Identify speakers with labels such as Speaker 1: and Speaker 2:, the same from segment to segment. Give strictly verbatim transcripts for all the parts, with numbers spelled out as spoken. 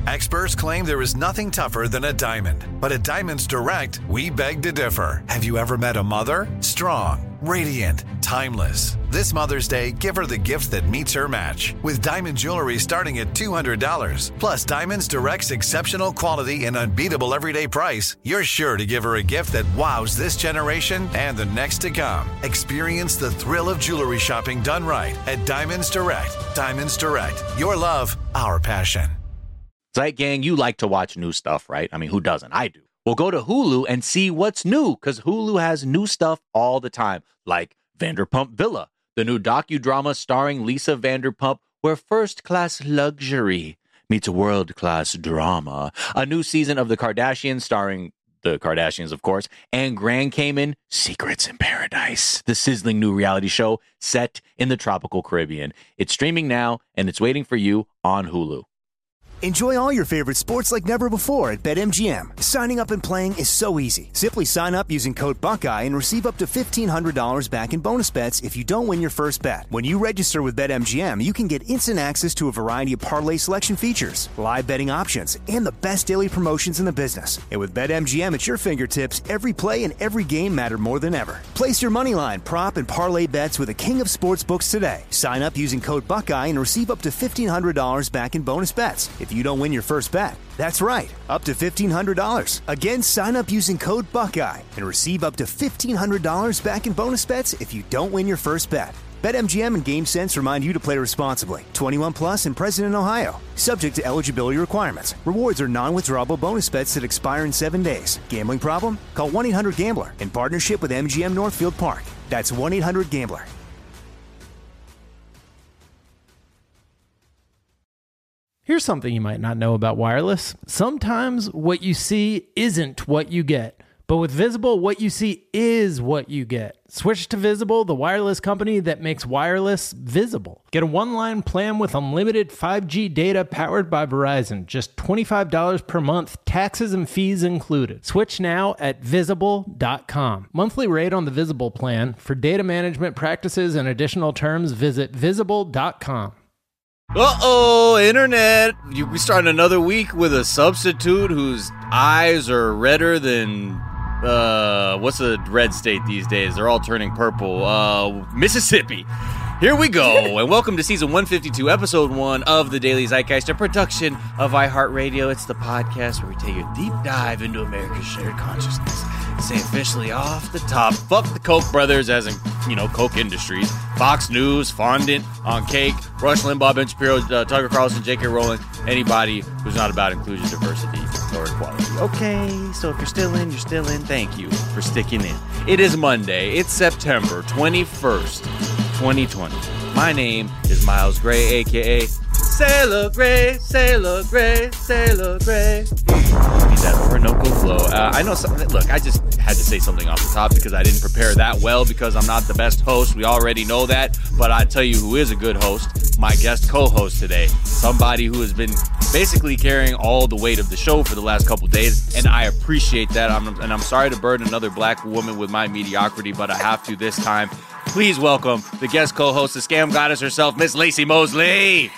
Speaker 1: Experts claim there is nothing tougher than a diamond. But at Diamonds Direct, we beg to differ. Have you ever met a mother? Strong, radiant, timeless. This Mother's Day, give her the gift that meets her match. With diamond jewelry starting at two hundred dollars. Plus Diamonds Direct's exceptional quality and unbeatable everyday price, you're sure to give her a gift that wows this generation and the next to come. Experience the thrill of jewelry shopping done right at Diamonds Direct. Diamonds Direct. Your love, our passion.
Speaker 2: Right, gang, you like to watch new stuff, right? I mean, who doesn't? I do. Well, go to Hulu and see what's new, because Hulu has new stuff all the time, like Vanderpump Villa, the new docudrama starring Lisa Vanderpump, where first-class luxury meets world-class drama. A new season of The Kardashians starring the Kardashians, of course, and Grand Cayman, Secrets in Paradise, the sizzling new reality show set in the tropical Caribbean. It's streaming now, and it's waiting for you on Hulu.
Speaker 3: Enjoy all your favorite sports like never before at BetMGM. Signing up and playing is so easy. Simply sign up using code Buckeye and receive up to fifteen hundred dollars back in bonus bets if you don't win your first bet. When you register with BetMGM, you can get instant access to a variety of parlay selection features, live betting options, and the best daily promotions in the business. And with BetMGM at your fingertips, every play and every game matter more than ever. Place your moneyline, prop, and parlay bets with the king of sportsbooks today. Sign up using code Buckeye and receive up to fifteen hundred dollars back in bonus bets if you don't win your first bet. That's right, up to fifteen hundred dollars. Again, sign up using code Buckeye and receive up to fifteen hundred dollars back in bonus bets if you don't win your first bet. BetMGM and GameSense remind you to play responsibly. twenty-one plus and present in Ohio. Subject to eligibility requirements. Rewards are non-withdrawable bonus bets that expire in seven days. Gambling problem? Call one eight hundred gambler in partnership with M G M Northfield Park. That's one eight hundred gambler.
Speaker 4: Here's something you might not know about wireless. Sometimes what you see isn't what you get. But with Visible, what you see is what you get. Switch to Visible, the wireless company that makes wireless visible. Get a one-line plan with unlimited five G data powered by Verizon. Just twenty-five dollars per month, taxes and fees included. Switch now at visible dot com. Monthly rate on the Visible plan. For data management practices and additional terms, visit visible dot com.
Speaker 5: Uh-oh, internet. You, we start another week with a substitute whose eyes are redder than, uh, what's the red state these days? They're all turning purple. Uh, Mississippi. Here we go, and welcome to season one fifty-two, episode one of the Daily Zeitgeist, a production of iHeartRadio. It's the podcast where we take a deep dive into America's shared consciousness. Say officially off the top, fuck the Koch brothers, as in, you know, Koch Industries, Fox News, Fondant on Cake, Rush Limbaugh, Ben Shapiro, uh, Tucker Carlson, J K Rowling, anybody who's not about inclusion, diversity, or equality. Okay, so if you're still in, you're still in. Thank you for sticking in. It is Monday. It's September twenty-first, twenty twenty. My name is Miles Gray, a k a. Sailor Gray, Sailor Gray, Sailor Gray. Need that Orinoco flow. Uh, I know something. Look, I just had to say something off the top because I didn't prepare that well because I'm not the best host. We already know that. But I tell you who is a good host, my guest co-host today. Somebody who has been basically carrying all the weight of the show for the last couple days, and I appreciate that. I'm, and I'm sorry to burden another black woman with my mediocrity, but I have to this time. Please welcome the guest co-host, the scam goddess herself, Miss Lacey Mosley.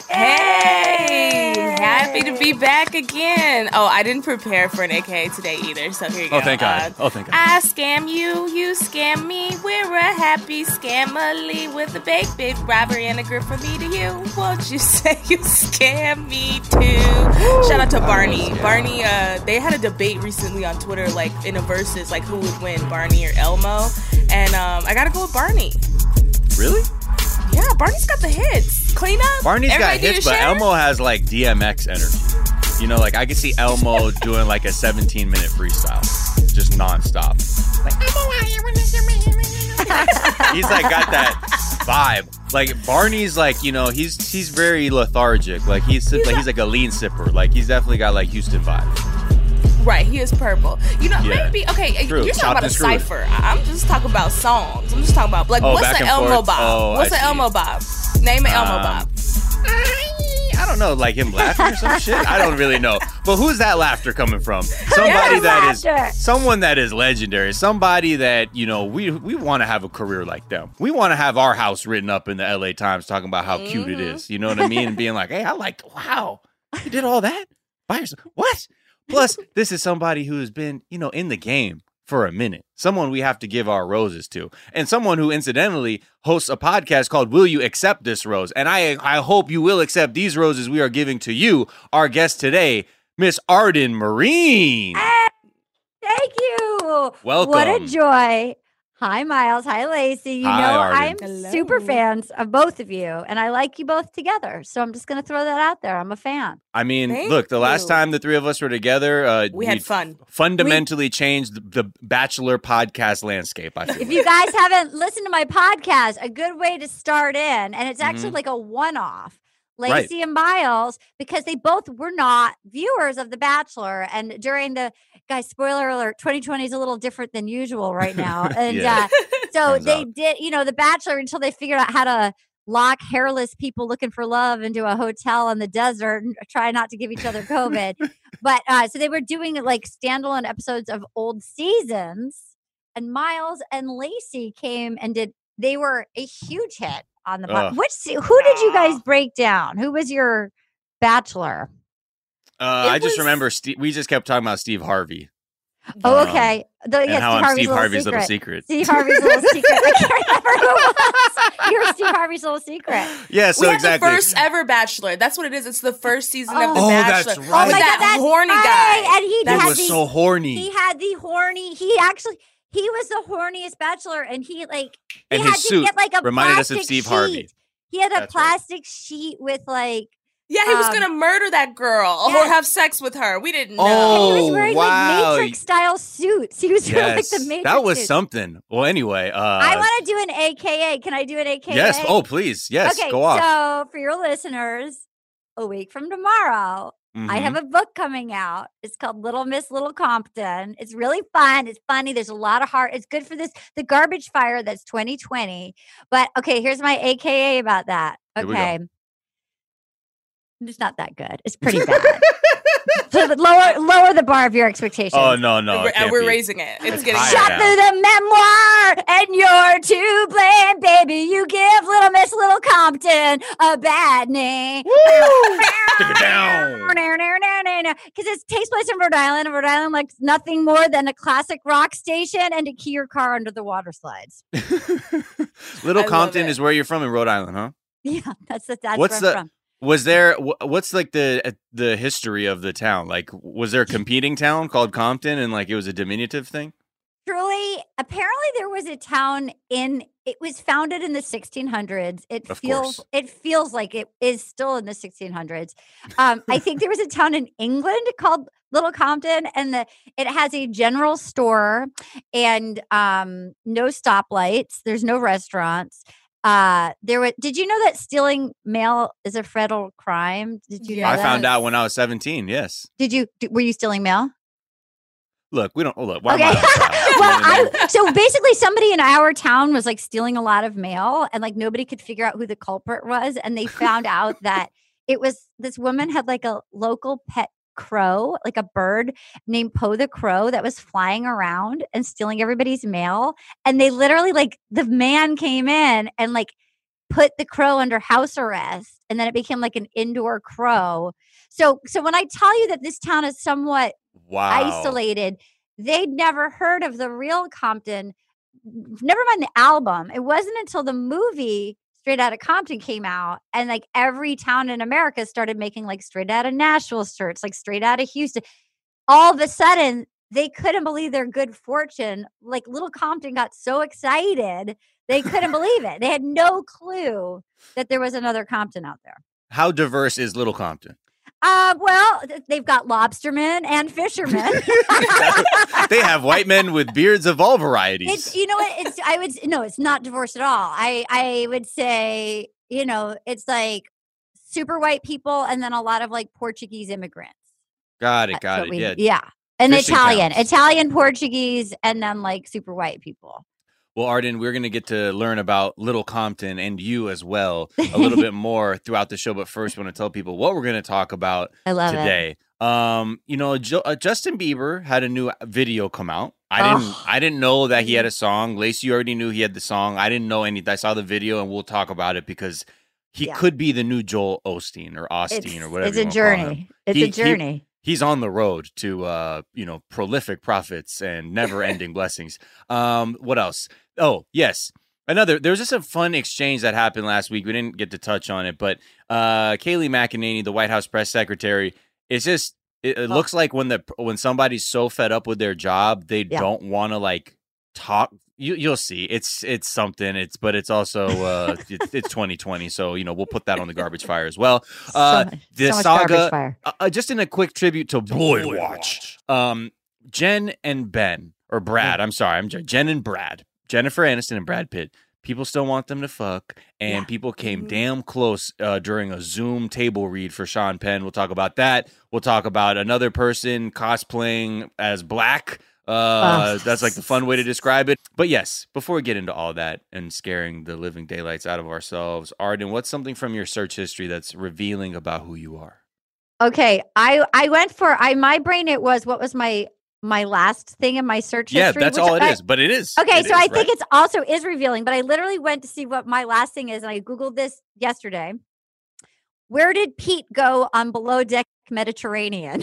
Speaker 6: Hey! Happy to be back again. Oh, I didn't prepare for an A K A today either, so here you go.
Speaker 5: Oh, thank God.
Speaker 6: Uh,
Speaker 5: oh, thank God.
Speaker 6: I scam you, you scam me. We're a happy scamily with a big, big robbery and a grip from me to you. Won't you say you scam me too? Woo. Shout out to Barney. Barney, uh, they had a debate recently on Twitter, like in a versus, like who would win, Barney or Elmo. And um, I gotta go with Barney.
Speaker 5: Really?
Speaker 6: Yeah, Barney's got the hits. Clean up.
Speaker 5: Barney's
Speaker 6: Everybody
Speaker 5: got hits, but Elmo has like D M X energy. You know, like I could see Elmo doing like a seventeen minute freestyle, just nonstop. Like, he's like got that vibe. Like Barney's like, you know, he's he's very lethargic. Like he's he's like, he's like a lean sipper. Like he's definitely got like Houston vibes.
Speaker 6: Right, he is purple. You know,
Speaker 5: Yeah.
Speaker 6: maybe, okay,
Speaker 5: True.
Speaker 6: you're talking
Speaker 5: Chopped
Speaker 6: about a
Speaker 5: and screwed.
Speaker 6: cipher. I'm just talking about songs. I'm just talking about, like,
Speaker 5: Oh,
Speaker 6: what's
Speaker 5: back
Speaker 6: an
Speaker 5: and
Speaker 6: Elmo
Speaker 5: forth.
Speaker 6: Bob?
Speaker 5: Oh,
Speaker 6: what's
Speaker 5: I
Speaker 6: an
Speaker 5: see.
Speaker 6: Elmo Bob? Name an Elmo
Speaker 5: Um,
Speaker 6: Bob.
Speaker 5: I don't know, like him laughing or some shit. I don't really know. But who's that laughter coming from? Somebody
Speaker 6: Yeah,
Speaker 5: that is
Speaker 6: laughter.
Speaker 5: someone that is legendary. Somebody that, you know, we we want to have a career like them. We want to have our house written up in the L A Times talking about how cute it is. You know what I mean? And being like, hey, I liked, wow, you did all that? By yourself? What? Plus, this is somebody who's been, you know, in the game for a minute. Someone we have to give our roses to. And someone who incidentally hosts a podcast called Will You Accept This Rose? And I I hope you will accept these roses we are giving to you, our guest today, Miss Arden Marine.
Speaker 7: Hey, thank you.
Speaker 5: Welcome.
Speaker 7: What a joy. Hi, Miles. Hi, Lacey. You
Speaker 5: Hi,
Speaker 7: know,
Speaker 5: Arden.
Speaker 7: I'm
Speaker 6: Hello.
Speaker 7: super fans of both of you, and I like you both together. So I'm just going to throw that out there. I'm a fan.
Speaker 5: I mean,
Speaker 6: Thank
Speaker 5: look, the last
Speaker 6: you.
Speaker 5: time the three of us were together, uh,
Speaker 6: We had fun.
Speaker 5: fundamentally changed the, the Bachelor podcast landscape, I feel
Speaker 7: If
Speaker 5: like.
Speaker 7: you guys haven't listened to my podcast, a good way to start in, and it's actually
Speaker 5: Mhm.
Speaker 7: like a one-off,
Speaker 5: Right.
Speaker 7: Lacey and Miles, because they both were not viewers of The Bachelor. And during the, guys, spoiler alert, twenty twenty is a little different than usual right now. And
Speaker 5: Yeah.
Speaker 7: uh, so
Speaker 5: Turns
Speaker 7: they
Speaker 5: out.
Speaker 7: did, you know, The Bachelor until they figured out how to lock hairless people looking for love into a hotel in the desert and try not to give each other COVID. But uh, so they were doing like standalone episodes of old seasons, and Miles and Lacey came and did. They were a huge hit on the.
Speaker 5: Ugh.
Speaker 7: Pod- Which se- who did you guys break down? Who was your Bachelor?
Speaker 5: Uh,
Speaker 6: It
Speaker 5: I just
Speaker 6: was-
Speaker 5: remember Steve, we just kept talking about Steve Harvey.
Speaker 7: Oh,
Speaker 5: Um,
Speaker 7: okay. The,
Speaker 5: and
Speaker 7: yeah,
Speaker 5: how
Speaker 7: Steve
Speaker 5: I'm
Speaker 7: Harvey's,
Speaker 5: Steve
Speaker 7: little,
Speaker 5: Harvey's
Speaker 7: secret.
Speaker 5: little secret.
Speaker 7: Steve Harvey's little secret. I can't remember who it was. You're Steve Harvey's little secret.
Speaker 5: Yeah, so
Speaker 6: we had
Speaker 5: exactly.
Speaker 6: the first ever Bachelor. That's what it is. It's the first season of The
Speaker 7: Oh,
Speaker 5: that's
Speaker 6: Bachelor.
Speaker 5: right.
Speaker 6: With
Speaker 7: Oh my
Speaker 6: that
Speaker 7: God, that's
Speaker 6: horny
Speaker 7: right.
Speaker 6: guy.
Speaker 7: And he
Speaker 5: That
Speaker 7: had
Speaker 5: was
Speaker 7: these,
Speaker 5: so horny.
Speaker 7: He had the horny. He actually he was the horniest Bachelor, and he like he
Speaker 5: And
Speaker 7: had
Speaker 5: his
Speaker 7: to
Speaker 5: suit
Speaker 7: get like a
Speaker 5: reminded us of
Speaker 7: plastic
Speaker 5: Steve
Speaker 7: sheet.
Speaker 5: Harvey.
Speaker 7: He had a
Speaker 5: That's right.
Speaker 7: plastic sheet with like
Speaker 6: Yeah, he was
Speaker 7: Um,
Speaker 6: gonna murder that girl or
Speaker 7: yes.
Speaker 6: have sex with her. We didn't know.
Speaker 5: Oh,
Speaker 7: and he was wearing
Speaker 5: wow.
Speaker 7: like Matrix style suits. He was wearing like
Speaker 5: Yes,
Speaker 7: the Matrix.
Speaker 5: that was
Speaker 7: suits.
Speaker 5: something. Well, anyway. Uh,
Speaker 7: I want to do an A K A. Can I do an A K A?
Speaker 5: yes. Oh, please. Yes.
Speaker 7: okay,
Speaker 5: go off.
Speaker 7: so for your listeners, a week from tomorrow, I
Speaker 5: Mhm.
Speaker 7: have a book coming out. It's called Little Miss Little Compton. It's really fun. It's funny. There's a lot of heart. It's good for this, the garbage fire that's twenty twenty. But okay, here's my A K A about that.
Speaker 5: Here we go.
Speaker 7: Okay. It's not that good. It's pretty bad. So the lower lower the bar of your expectations.
Speaker 5: Oh no, no.
Speaker 6: And
Speaker 5: it
Speaker 6: we're,
Speaker 5: can't
Speaker 6: and we're
Speaker 5: be.
Speaker 6: raising it. It's getting
Speaker 5: higher
Speaker 7: Shot
Speaker 5: now.
Speaker 7: through the memoir, and you're to blame, baby. You give Little Miss Little Compton a bad name.
Speaker 5: Stick it down.
Speaker 7: Because it takes place in Rhode Island, and Rhode Island like nothing more than a classic rock station and to key your car under the water slides.
Speaker 5: Little
Speaker 6: I love
Speaker 5: Compton
Speaker 6: it.
Speaker 5: is where you're from in Rhode Island, huh?
Speaker 7: Yeah, that's the, that's
Speaker 5: What's
Speaker 7: where I'm
Speaker 5: the-
Speaker 7: from.
Speaker 5: Was there? wh- What's like the uh, the history of the town? Like, was there a competing town called Compton, and like it was a diminutive thing?
Speaker 7: Truly, apparently there was a town in it was founded in the sixteen hundreds. It
Speaker 5: Of
Speaker 7: feels
Speaker 5: course.
Speaker 7: it feels like it is still in the sixteen hundreds. Um, I think there was a town in England called Little Compton, and the it has a general store and um, no stoplights. There's no restaurants. Uh, there was. Did you know that stealing mail is a federal crime? Did you? know
Speaker 5: I
Speaker 7: that?
Speaker 5: found out when I was seventeen. Yes.
Speaker 7: Did you? d- Were you stealing mail?
Speaker 5: Look, we don't. Oh, look. Why
Speaker 7: Okay.
Speaker 5: am I on trial? You know
Speaker 7: well,
Speaker 5: what I mean?
Speaker 7: I so basically somebody in our town was like stealing a lot of mail, and like nobody could figure out who the culprit was, and they found out that it was this woman had like a local pet crow, like a bird named Poe the Crow that was flying around and stealing everybody's mail, and they literally like the man came in and like put the crow under house arrest, and then it became like an indoor crow. So so when I tell you that this town is somewhat
Speaker 5: Wow.
Speaker 7: isolated, they'd never heard of the real Compton. Never mind the album. It wasn't until the movie Straight Outta Compton came out, and like every town in America started making like Straight Outta Nashville shirts, like Straight Outta Houston. All of a sudden, they couldn't believe their good fortune. Like Little Compton got so excited, they couldn't believe it. They had no clue that there was another Compton out there.
Speaker 5: How diverse is Little Compton?
Speaker 7: Uh, well, th- they've got lobstermen and fishermen.
Speaker 5: They have white men with beards of all varieties.
Speaker 7: It's you know what it's I would s- no, it's not divorced at all. I I would say, you know, it's like super white people and then a lot of like Portuguese immigrants.
Speaker 5: got it.
Speaker 7: That's
Speaker 5: Got
Speaker 7: what
Speaker 5: it.
Speaker 7: we-
Speaker 5: Yeah.
Speaker 7: yeah. And
Speaker 5: Fishing
Speaker 7: Italian,
Speaker 5: towns.
Speaker 7: Italian, Portuguese, and then like super white people.
Speaker 5: Well, Arden, we're going to get to learn about Little Compton and you as well a little bit more throughout the show. But first, we want to tell people what we're going to talk about
Speaker 7: I love it.
Speaker 5: today. Um, you know, jo- uh, Justin Bieber had a new video come out. I didn't.
Speaker 7: Oh.
Speaker 5: I didn't know that he had a song. Lacey, you already knew he had the song. I didn't know anything. I saw the video, and we'll talk about it because he
Speaker 7: Yeah.
Speaker 5: could be the new Joel Osteen or Osteen
Speaker 7: It's,
Speaker 5: or whatever.
Speaker 7: it's
Speaker 5: you
Speaker 7: a
Speaker 5: wanna call him.
Speaker 7: journey. It's
Speaker 5: He-
Speaker 7: a
Speaker 5: he-
Speaker 7: journey.
Speaker 5: he's on the road to, uh, you know, prolific profits and never-ending blessings. Um, what else? Oh, yes. Another, there was just a fun exchange that happened last week. We didn't get to touch on it, but uh, Kayleigh McEnany, the White House press secretary, it's just, it, it oh. looks like when the when somebody's so fed up with their job, they yeah. don't want to like talk. You, you'll see. It's it's something. It's but it's also uh, it's, it's twenty twenty, so you know we'll put that on the garbage fire as well. Uh,
Speaker 7: so,
Speaker 5: the
Speaker 7: so
Speaker 5: saga, uh, just in a quick tribute to Boy Watch, um, Jen and Ben or Brad. I'm sorry, I'm Jen and Brad, Jennifer Aniston and Brad Pitt. People still want them to fuck, and yeah. people came mm-hmm. damn close uh, during a Zoom table read for Sean Penn. We'll talk about that. We'll talk about another person cosplaying as black. Uh, oh. That's like the fun way to describe it. But yes, before we get into all that and scaring the living daylights out of ourselves, Arden, what's something from your search history that's revealing about who you are?
Speaker 7: Okay, I I went for I my brain. It was what was my my last thing in my search
Speaker 5: yeah,
Speaker 7: history.
Speaker 5: Yeah, that's all it
Speaker 7: I,
Speaker 5: is. But it is.
Speaker 7: Okay,
Speaker 5: it
Speaker 7: so
Speaker 5: is,
Speaker 7: I
Speaker 5: right?
Speaker 7: think it's also is revealing. But I literally went to see what my last thing is, and I googled this yesterday. Where did Pete go on Below Deck Mediterranean?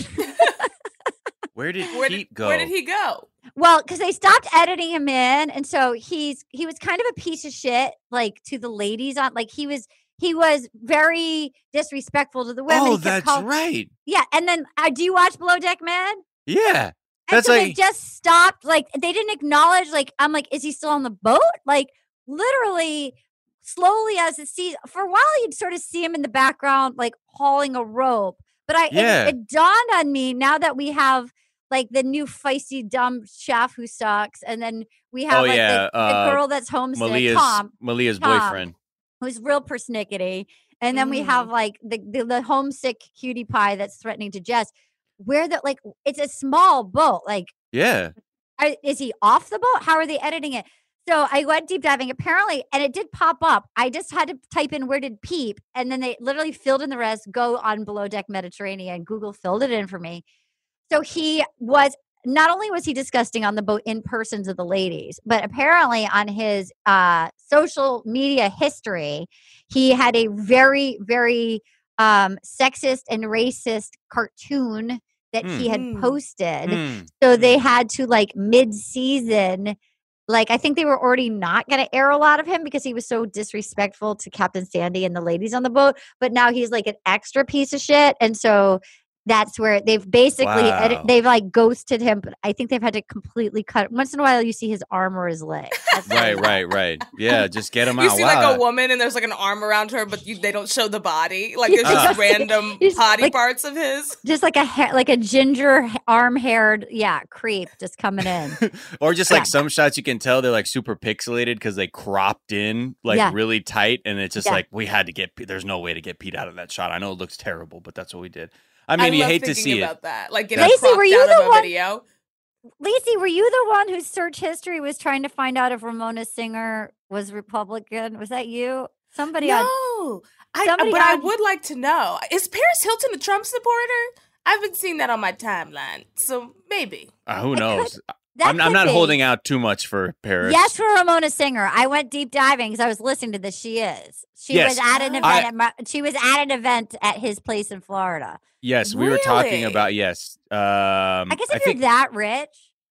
Speaker 5: Where did
Speaker 6: where
Speaker 5: Pete
Speaker 6: did,
Speaker 5: go?
Speaker 6: Where did he go?
Speaker 7: Well, because they stopped editing him in, and so he's he was kind of a piece of shit, like to the ladies on, like he was he was very disrespectful to the women.
Speaker 5: Oh,
Speaker 7: he
Speaker 5: that's
Speaker 7: calling,
Speaker 5: right.
Speaker 7: Yeah, and then uh, do you watch Below Deck Med?
Speaker 5: Yeah,
Speaker 7: and
Speaker 5: that's
Speaker 7: so
Speaker 5: like
Speaker 7: they just stopped. Like they didn't acknowledge. Like I'm like, is he still on the boat? Like literally, slowly as it sees for a while, you'd sort of see him in the background, like hauling a rope. But I
Speaker 5: yeah.
Speaker 7: it, it dawned on me now that we have. Like the new feisty dumb chef who sucks, and then we have
Speaker 5: oh,
Speaker 7: like
Speaker 5: yeah.
Speaker 7: the,
Speaker 5: uh,
Speaker 7: the girl that's homesick,
Speaker 5: Malia's,
Speaker 7: Tom,
Speaker 5: Malia's
Speaker 7: Tom,
Speaker 5: boyfriend,
Speaker 7: who's real persnickety, and then
Speaker 6: mm.
Speaker 7: we have like the, the the homesick cutie pie that's threatening to Jess. Where that like it's a small boat, like
Speaker 5: yeah,
Speaker 7: I, is he off the boat? How are they editing it? So I went deep diving apparently, and it did pop up. I just had to type in where did Peep, and then they literally filled in the rest. Go on Below Deck Mediterranean. Google filled it in for me. So he was. Not only was he disgusting on the boat in person to the ladies, but apparently on his uh, social media history, he had a very, very um, sexist and racist cartoon that mm. he had posted. Mm. So they had to like mid-season, like I think they were already not going to air a lot of him because he was so disrespectful to Captain Sandy and the ladies on the boat. But now he's like an extra piece of shit. And so that's where they've basically
Speaker 5: wow.
Speaker 7: edit, they've like ghosted him, but I think they've had to completely cut. Once in a while, you see his arm or his leg. That's
Speaker 5: right, right, right. Yeah, just get him
Speaker 6: you
Speaker 5: out.
Speaker 6: You see
Speaker 5: wow.
Speaker 6: like a woman and there's like an arm around her, but you, they don't show the body. Like it's just uh. random potty like, parts of his.
Speaker 7: Just like a ha- like a ginger arm haired, yeah, creep just coming in.
Speaker 5: Or just like yeah. some shots you can tell they're like super pixelated because they cropped in like yeah. really tight, and it's just yeah. like we had to get. There's no way to get Pete out of that shot. I know it looks terrible, but that's what we did. I mean,
Speaker 6: I
Speaker 5: you
Speaker 6: love
Speaker 5: hate to see
Speaker 6: about
Speaker 5: it.
Speaker 6: That. Like getting
Speaker 7: Lacey, were you
Speaker 6: out
Speaker 7: the
Speaker 6: of
Speaker 7: one?
Speaker 6: Video.
Speaker 7: Lacey, were you the one whose search history was trying to find out if Ramona Singer was Republican? Was that you? Somebody
Speaker 6: no,
Speaker 7: on,
Speaker 6: I,
Speaker 7: somebody
Speaker 6: but
Speaker 7: on,
Speaker 6: I would like to know. Is Paris Hilton a Trump supporter? I haven't seen that on my timeline, so maybe.
Speaker 5: Uh, who knows?
Speaker 7: Could,
Speaker 5: I'm, I'm not
Speaker 7: be.
Speaker 5: holding out too much for Paris.
Speaker 7: Yes, for Ramona Singer. I went deep diving because I was listening to this. She is. She
Speaker 5: yes.
Speaker 7: was at an event.
Speaker 5: I,
Speaker 7: at my, she was at an event at his place in Florida.
Speaker 5: Yes, we
Speaker 6: really?
Speaker 5: were talking about yes. Um,
Speaker 7: I guess if
Speaker 5: I
Speaker 7: you're
Speaker 5: think,
Speaker 7: that rich.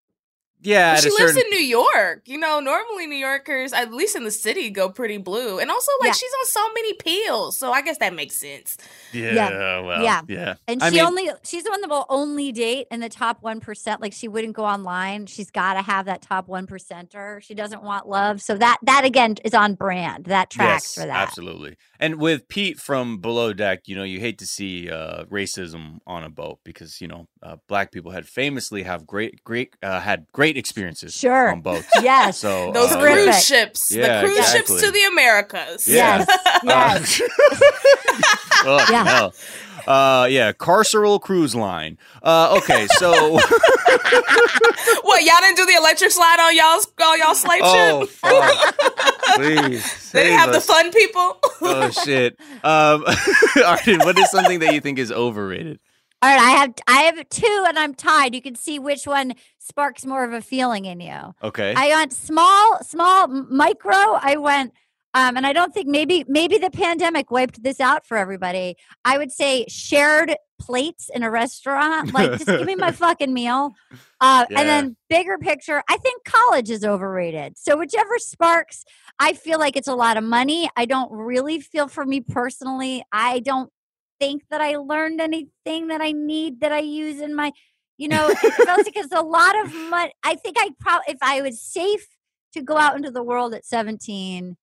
Speaker 5: Yeah,
Speaker 6: she lives
Speaker 5: certain...
Speaker 6: in New York. You know, normally New Yorkers, at least in the city, go pretty blue. And also, like, yeah. she's on so many pills, so I guess that makes sense.
Speaker 5: Yeah,
Speaker 7: yeah.
Speaker 5: well,
Speaker 7: yeah.
Speaker 5: yeah.
Speaker 7: And
Speaker 5: I
Speaker 7: she
Speaker 5: mean...
Speaker 7: only, she's the one that will only date in the top one percent. Like, she wouldn't go online. She's got to have that top one percenter. She doesn't want love. So that, that again, is on brand. That tracks
Speaker 5: yes,
Speaker 7: for that.
Speaker 5: Absolutely. And with Pete from Below Deck, you know, you hate to see uh, racism on a boat because, you know, uh, black people had famously have great, great, uh, had great experiences.
Speaker 7: Sure.
Speaker 5: On boats.
Speaker 7: Yes.
Speaker 5: So
Speaker 6: those
Speaker 5: uh,
Speaker 6: cruise
Speaker 7: yeah.
Speaker 6: ships.
Speaker 5: Yeah,
Speaker 6: the cruise
Speaker 5: exactly.
Speaker 6: ships to the Americas.
Speaker 5: Yeah.
Speaker 7: Yes. yes.
Speaker 5: Uh, oh,
Speaker 7: yeah.
Speaker 5: No. Uh, yeah, Carceral Cruise Line. Uh, okay, so
Speaker 6: what? Y'all didn't do the electric slide on y'all's on y'all slave
Speaker 5: oh,
Speaker 6: ship?
Speaker 5: Fuck. Please,
Speaker 6: they didn't have
Speaker 5: us.
Speaker 6: the fun people.
Speaker 5: Oh shit. Um, Arden, what is something that you think is overrated?
Speaker 7: All right, I have I have two, and I'm tied. You can see which one sparks more of a feeling in you.
Speaker 5: Okay.
Speaker 7: I went small, small, micro. I went Um, and I don't think maybe maybe the pandemic wiped this out for everybody. I would say shared plates in a restaurant. Like, just give me my fucking meal. Uh,
Speaker 5: Yeah.
Speaker 7: And then bigger picture, I think college is overrated. So whichever sparks, I feel like it's a lot of money. I don't really feel, for me personally, I don't think that I learned anything that I need that I use in my, you know, it's also because a lot of money. I think I probably, if I was safe to go out into the world at seventeen,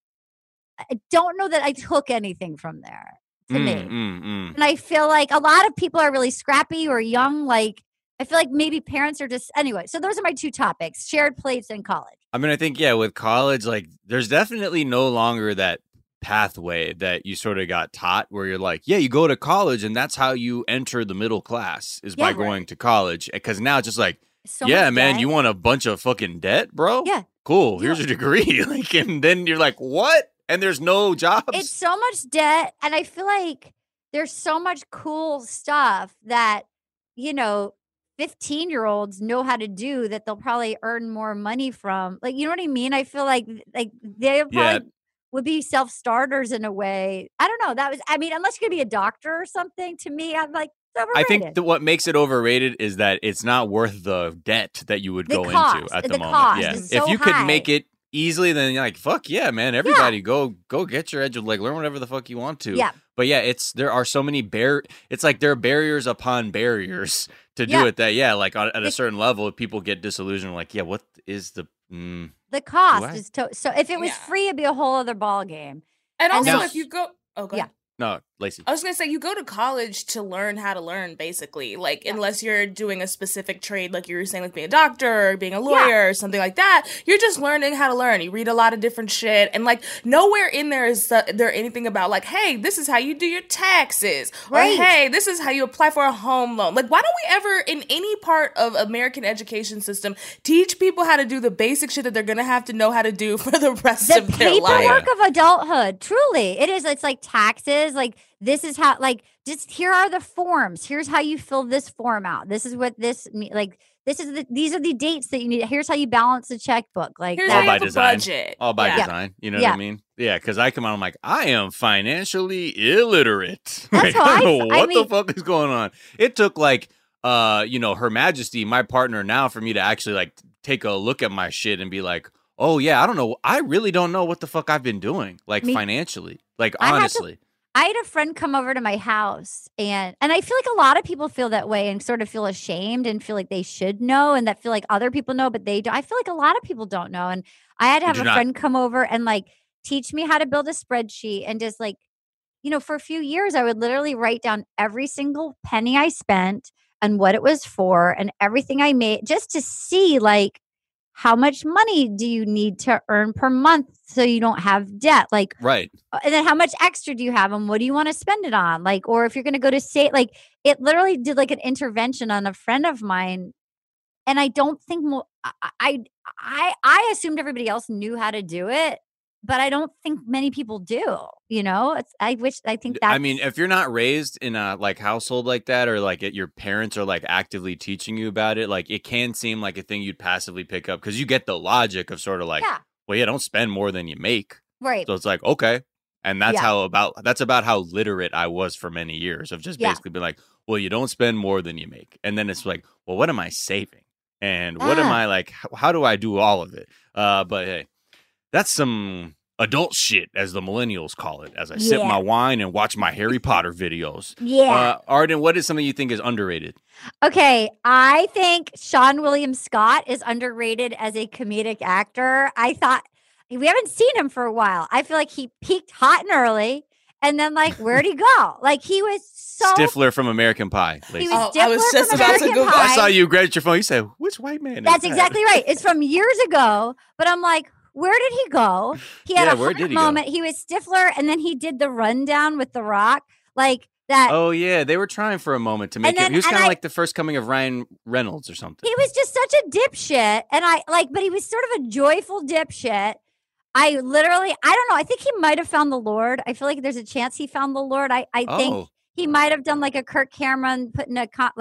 Speaker 7: I don't know that I took anything from there to
Speaker 5: Mm,
Speaker 7: me.
Speaker 5: mm, mm.
Speaker 7: And I feel like a lot of people are really scrappy or young. Like, I feel like maybe parents are just, anyway. So those are my two topics: shared plates and college.
Speaker 5: I mean, I think, yeah, with college, like, there's definitely no longer that pathway that you sort of got taught where you're like, yeah, you go to college and that's how you enter the middle class is by
Speaker 7: Yeah.
Speaker 5: going to college. Because now it's just like,
Speaker 7: So
Speaker 5: yeah,
Speaker 7: much
Speaker 5: man,
Speaker 7: debt.
Speaker 5: you want a bunch of fucking debt, bro?
Speaker 7: Yeah.
Speaker 5: Cool.
Speaker 7: You
Speaker 5: Here's your degree. Like, and then you're like, what? And there's no jobs.
Speaker 7: It's so much debt. And I feel like there's so much cool stuff that, you know, fifteen year olds know how to do that they'll probably earn more money from. Like, you know what I mean? I feel like like they probably
Speaker 5: Yeah.
Speaker 7: would be self starters in a way. I don't know. That was, I mean, unless you're gonna be a doctor or something, to me, I'm like, it's
Speaker 5: I
Speaker 7: overrated.
Speaker 5: think that what makes it overrated is that it's not worth the debt that you would
Speaker 7: The
Speaker 5: go
Speaker 7: cost,
Speaker 5: into at the,
Speaker 7: the
Speaker 5: moment.
Speaker 7: cost
Speaker 5: Yeah.
Speaker 7: is
Speaker 5: If
Speaker 7: so
Speaker 5: you could
Speaker 7: high.
Speaker 5: make it easily, then you're like, fuck yeah, man. Everybody go go get your edge of, like, learn whatever the fuck you want to.
Speaker 7: Yeah.
Speaker 5: But yeah, it's there are so many bar it's like there are barriers upon barriers to do
Speaker 7: Yeah.
Speaker 5: it that, yeah, like on, at a
Speaker 7: The-
Speaker 5: certain level, people get disillusioned, like, yeah, what is the mm,
Speaker 7: The cost
Speaker 5: What?
Speaker 7: is to- so. If it was
Speaker 6: Yeah.
Speaker 7: free, it'd be a whole other ball game.
Speaker 6: And
Speaker 7: And
Speaker 6: also,
Speaker 5: now-
Speaker 6: if you go, oh, go
Speaker 7: Yeah.
Speaker 6: ahead.
Speaker 5: no, Lacey.
Speaker 6: I was gonna say you go to college to learn how to learn, basically. Like, unless you're doing a specific trade, like you were saying, like being a doctor or being a lawyer or something like that, you're just learning how to learn. You read a lot of different shit, and like nowhere in there is uh, there anything about like, hey, this is how you do your taxes,
Speaker 7: Right.
Speaker 6: or hey, this is how you apply for a home loan. Like, why don't we ever, in any part of American education system, teach people how to do the basic shit that they're gonna have to know how to do for the rest
Speaker 7: The
Speaker 6: of their life?
Speaker 7: paperwork of adulthood, truly, it is. It's like taxes. Like, this is how. Like, just here are the forms. Here's how you fill this form out. This is what this me- like. This is the. These are the dates that you need. Here's how you balance the checkbook. Like,
Speaker 6: Here's
Speaker 7: that.
Speaker 6: how
Speaker 5: All
Speaker 6: you
Speaker 5: by
Speaker 6: have a
Speaker 5: design.
Speaker 6: budget.
Speaker 5: All by
Speaker 6: Yeah.
Speaker 5: design. You know
Speaker 7: Yeah.
Speaker 5: what I mean? Yeah, because I come out, I'm like, I am financially illiterate.
Speaker 7: That's
Speaker 5: Like,
Speaker 7: how
Speaker 5: I
Speaker 7: I
Speaker 5: don't know
Speaker 7: f- I
Speaker 5: what
Speaker 7: mean-
Speaker 5: the fuck is going on. It took like, uh, you know, Her Majesty, my partner now, for me to actually like take a look at my shit and be like, oh yeah, I don't know. I really don't know what the fuck I've been doing, like
Speaker 7: Me-
Speaker 5: financially, like
Speaker 7: I had to-
Speaker 5: honestly.
Speaker 7: I had a friend come over to my house, and and I feel like a lot of people feel that way and sort of feel ashamed and feel like they should know, and that feel like other people know, but they don't. I feel like a lot of people don't know. And I had to
Speaker 5: You
Speaker 7: have
Speaker 5: do
Speaker 7: a
Speaker 5: not.
Speaker 7: friend come over and like teach me how to build a spreadsheet, and just like, you know, for a few years, I would literally write down every single penny I spent and what it was for and everything I made, just to see like, how much money do you need to earn per month so you don't have debt? Like,
Speaker 5: Right.
Speaker 7: and then how much extra do you have and what do you want to spend it on? Like, or if you're going to go to say, like, it literally did like an intervention on a friend of mine. And I don't think mo- I, I, I, I assumed everybody else knew how to do it, but I don't think many people do, you know, it's, I wish, I think that's,
Speaker 5: I mean, if you're not raised in a like household like that, or like it, your parents are like actively teaching you about it, like it can seem like a thing you'd passively pick up because you get the logic of sort of like,
Speaker 7: yeah,
Speaker 5: well, yeah, don't spend more than you make.
Speaker 7: right.
Speaker 5: So it's like, okay. And that's
Speaker 7: Yeah.
Speaker 5: how about that's about how literate I was for many years of just
Speaker 7: Yeah.
Speaker 5: basically being like, well, you don't spend more than you make. And then it's like, well, what am I saving? And what am
Speaker 7: Ah.
Speaker 5: I like, how, how do I do all of it? Uh, but hey, that's some adult shit, as the millennials call it, as I sip
Speaker 7: Yeah.
Speaker 5: my wine and watch my Harry Potter videos.
Speaker 7: Yeah.
Speaker 5: Uh, Arden, what is something you think is underrated?
Speaker 7: Okay, I think Sean William Scott is underrated as a comedic actor. I thought we haven't seen him for a while. I feel like he peaked hot and early, and then like where'd he go? Like he was so
Speaker 5: Stifler from American Pie.
Speaker 7: he
Speaker 5: Lacey.
Speaker 7: was
Speaker 6: Oh, I was
Speaker 7: Stifler
Speaker 6: just
Speaker 7: from
Speaker 6: about to
Speaker 7: American
Speaker 6: Google-
Speaker 5: I
Speaker 7: Pie.
Speaker 5: saw you grab your phone. You said, which white man is
Speaker 7: That's
Speaker 5: that?"
Speaker 7: exactly right. It's from years ago, but I'm like, where did he go? He had
Speaker 5: Yeah,
Speaker 7: a
Speaker 5: where
Speaker 7: hot
Speaker 5: did he go?
Speaker 7: moment. He was Stifler, and then he did the rundown with The Rock, like that.
Speaker 5: Oh yeah, they were trying for a moment to make
Speaker 7: And
Speaker 5: him.
Speaker 7: then-
Speaker 5: He was
Speaker 7: and
Speaker 5: kind of
Speaker 7: I-
Speaker 5: like the first coming of Ryan Reynolds or something.
Speaker 7: He was just such a dipshit. And I like, but he was sort of a joyful dipshit. I literally, I don't know. I think he might have found the Lord. I feel like there's a chance he found the Lord. I, I think
Speaker 5: Oh,
Speaker 7: he might have done like a Kirk Cameron putting a, co- like,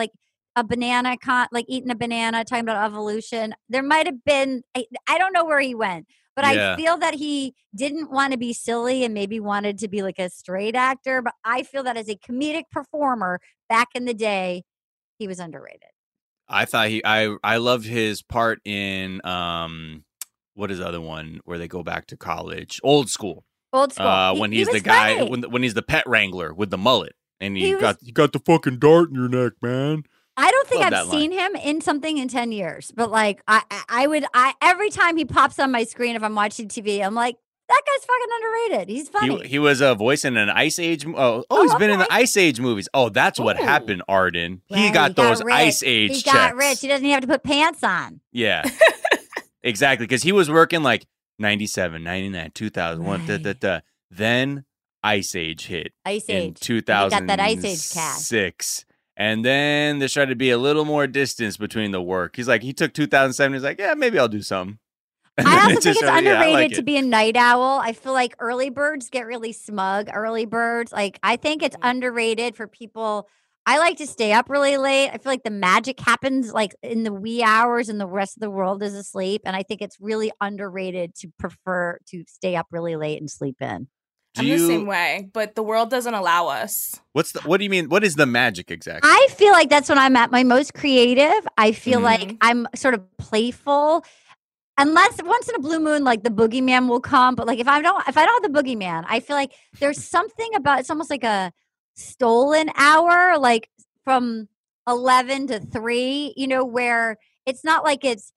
Speaker 7: a banana, con- like eating a banana, talking about evolution. There might have been, I, I don't know where he went, but
Speaker 5: Yeah.
Speaker 7: I feel that he didn't want to be silly and maybe wanted to be like a straight actor. But I feel that as a comedic performer back in the day, he was underrated.
Speaker 5: I thought he, I, I loved his part in, um, what is the other one where they go back to college? Old School.
Speaker 7: Old School.
Speaker 5: Uh,
Speaker 7: He-
Speaker 5: when
Speaker 7: he
Speaker 5: he's the
Speaker 7: was
Speaker 5: guy,
Speaker 7: funny.
Speaker 5: when when he's the pet wrangler with the mullet, and he,
Speaker 7: He was-
Speaker 5: got you got the fucking dart in your neck, man.
Speaker 7: I don't think
Speaker 5: Love
Speaker 7: I've
Speaker 5: that line.
Speaker 7: seen him in something in ten years, but like I, I I would, I every time he pops on my screen if I'm watching T V, I'm like, that guy's fucking underrated. He's funny.
Speaker 5: He, he was a voice in an Ice Age. mo- Oh, oh,
Speaker 7: Oh,
Speaker 5: he's been in the
Speaker 7: okay.
Speaker 5: Ice Age movies. Oh, that's what
Speaker 4: Ooh.
Speaker 5: happened, Arden.
Speaker 7: Right,
Speaker 5: he got
Speaker 7: he got
Speaker 5: those
Speaker 7: rich.
Speaker 5: Ice Age
Speaker 7: he
Speaker 5: checks.
Speaker 7: got rich. He doesn't even have to put pants on.
Speaker 5: Yeah, exactly. Because he was working like ninety-seven, ninety-nine, two thousand one. Da, da, da. Then Ice Age hit
Speaker 7: Ice
Speaker 5: in
Speaker 7: Age.
Speaker 5: two
Speaker 7: And he
Speaker 5: thousand
Speaker 7: got that Ice Age cash.
Speaker 5: six. And then there started to be a little more distance between the work. He's like, he took two thousand seven. He's like, yeah, maybe I'll do some. And then
Speaker 7: I also
Speaker 5: it
Speaker 7: think
Speaker 5: just
Speaker 7: it's
Speaker 5: started- yeah, I
Speaker 7: underrated
Speaker 5: like
Speaker 7: to
Speaker 5: it.
Speaker 7: be a night owl. I feel like early birds get really smug. Early birds, like I think it's underrated for people. I like to stay up really late. I feel like the magic happens like in the wee hours and the rest of the world is asleep. And I think it's really underrated to prefer to stay up really late and sleep in.
Speaker 5: Do
Speaker 6: I'm
Speaker 5: you,
Speaker 6: the same way, but the world doesn't allow us.
Speaker 5: What's the, what do you mean? What is the magic exactly?
Speaker 7: I feel like that's when I'm at my most creative. I feel
Speaker 5: Mhm.
Speaker 7: like I'm sort of playful. Unless once in a blue moon, like the boogeyman will come. But like if I don't if I don't have the boogeyman, I feel like there's something about it's almost like a stolen hour, like from eleven to three, you know, where it's not like it's